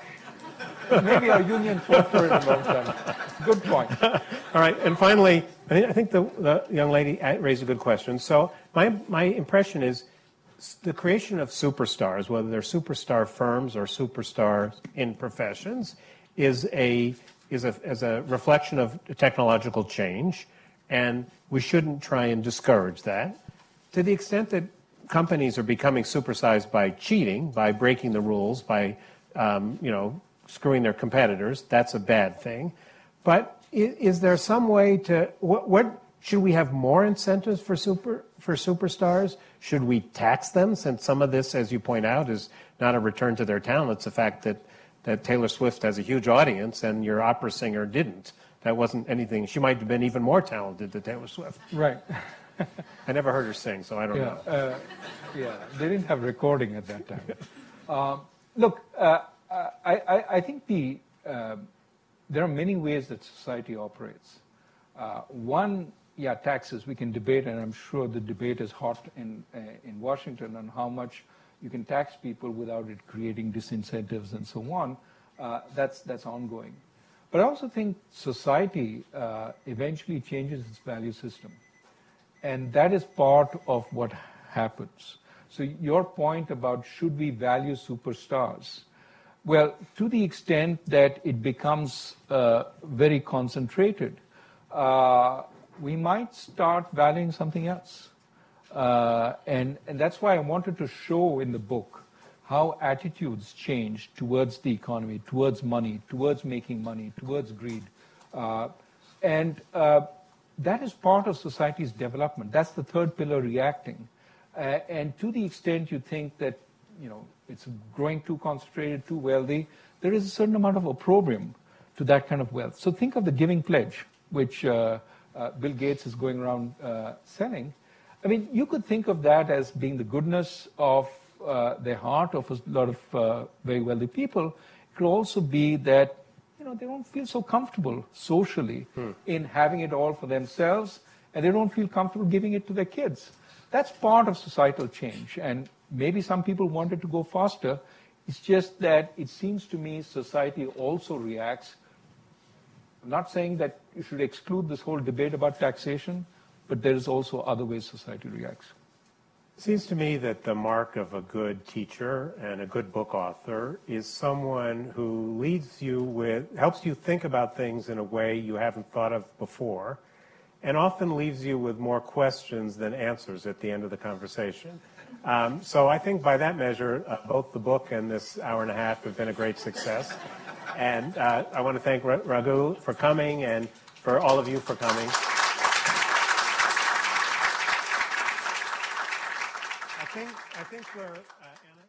Maybe our union fought for it a long time. Good point. All right, and finally, I think the, the young lady raised a good question. So my, my impression is the creation of superstars, whether they're superstar firms or superstars in professions, is a, is a, is a reflection of technological change, and we shouldn't try and discourage that. To the extent that companies are becoming supersized by cheating, by breaking the rules, by, um, you know, screwing their competitors, that's a bad thing. But is, is there some way to, what, what should we have more incentives for super for superstars? Should we tax them, since some of this, as you point out, is not a return to their talent? It's the fact that, that Taylor Swift has a huge audience and your opera singer didn't. That wasn't anything. She might have been even more talented than Taylor Swift. Right. I never heard her sing, so I don't yeah, know. Uh, yeah, they didn't have recording at that time. uh, look, uh, I, I, I think the, uh, there are many ways that society operates. Uh, one, yeah, taxes, we can debate, and I'm sure the debate is hot in, uh, in Washington on how much you can tax people without it creating disincentives and so on. Uh, that's, that's ongoing. But I also think society uh, eventually changes its value system. And that is part of what happens. So your point about should we value superstars? Well, to the extent that it becomes uh, very concentrated, uh, we might start valuing something else. Uh, and, and that's why I wanted to show in the book how attitudes change towards the economy, towards money, towards making money, towards greed. Uh, and uh, that is part of society's development. That's the third pillar, reacting. Uh, and to the extent you think that, you know, it's growing too concentrated, too wealthy, there is a certain amount of opprobrium to that kind of wealth. So think of the Giving Pledge, which uh, uh, Bill Gates is going around uh, selling. I mean, you could think of that as being the goodness of uh, the heart of a lot of uh, very wealthy people. It could also be that, you know, they don't feel so comfortable socially hmm. in having it all for themselves, and they don't feel comfortable giving it to their kids. That's part of societal change, and maybe some people want it to go faster. It's just that it seems to me society also reacts. I'm not saying that you should exclude this whole debate about taxation, but there is also other ways society reacts. It seems to me that the mark of a good teacher and a good book author is someone who leads you with, helps you think about things in a way you haven't thought of before, and often leaves you with more questions than answers at the end of the conversation. Um, so I think by that measure, uh, both the book and this hour and a half have been a great success. And uh, I want to thank Raghu for coming and for all of you for coming. I think, I think we're... Uh,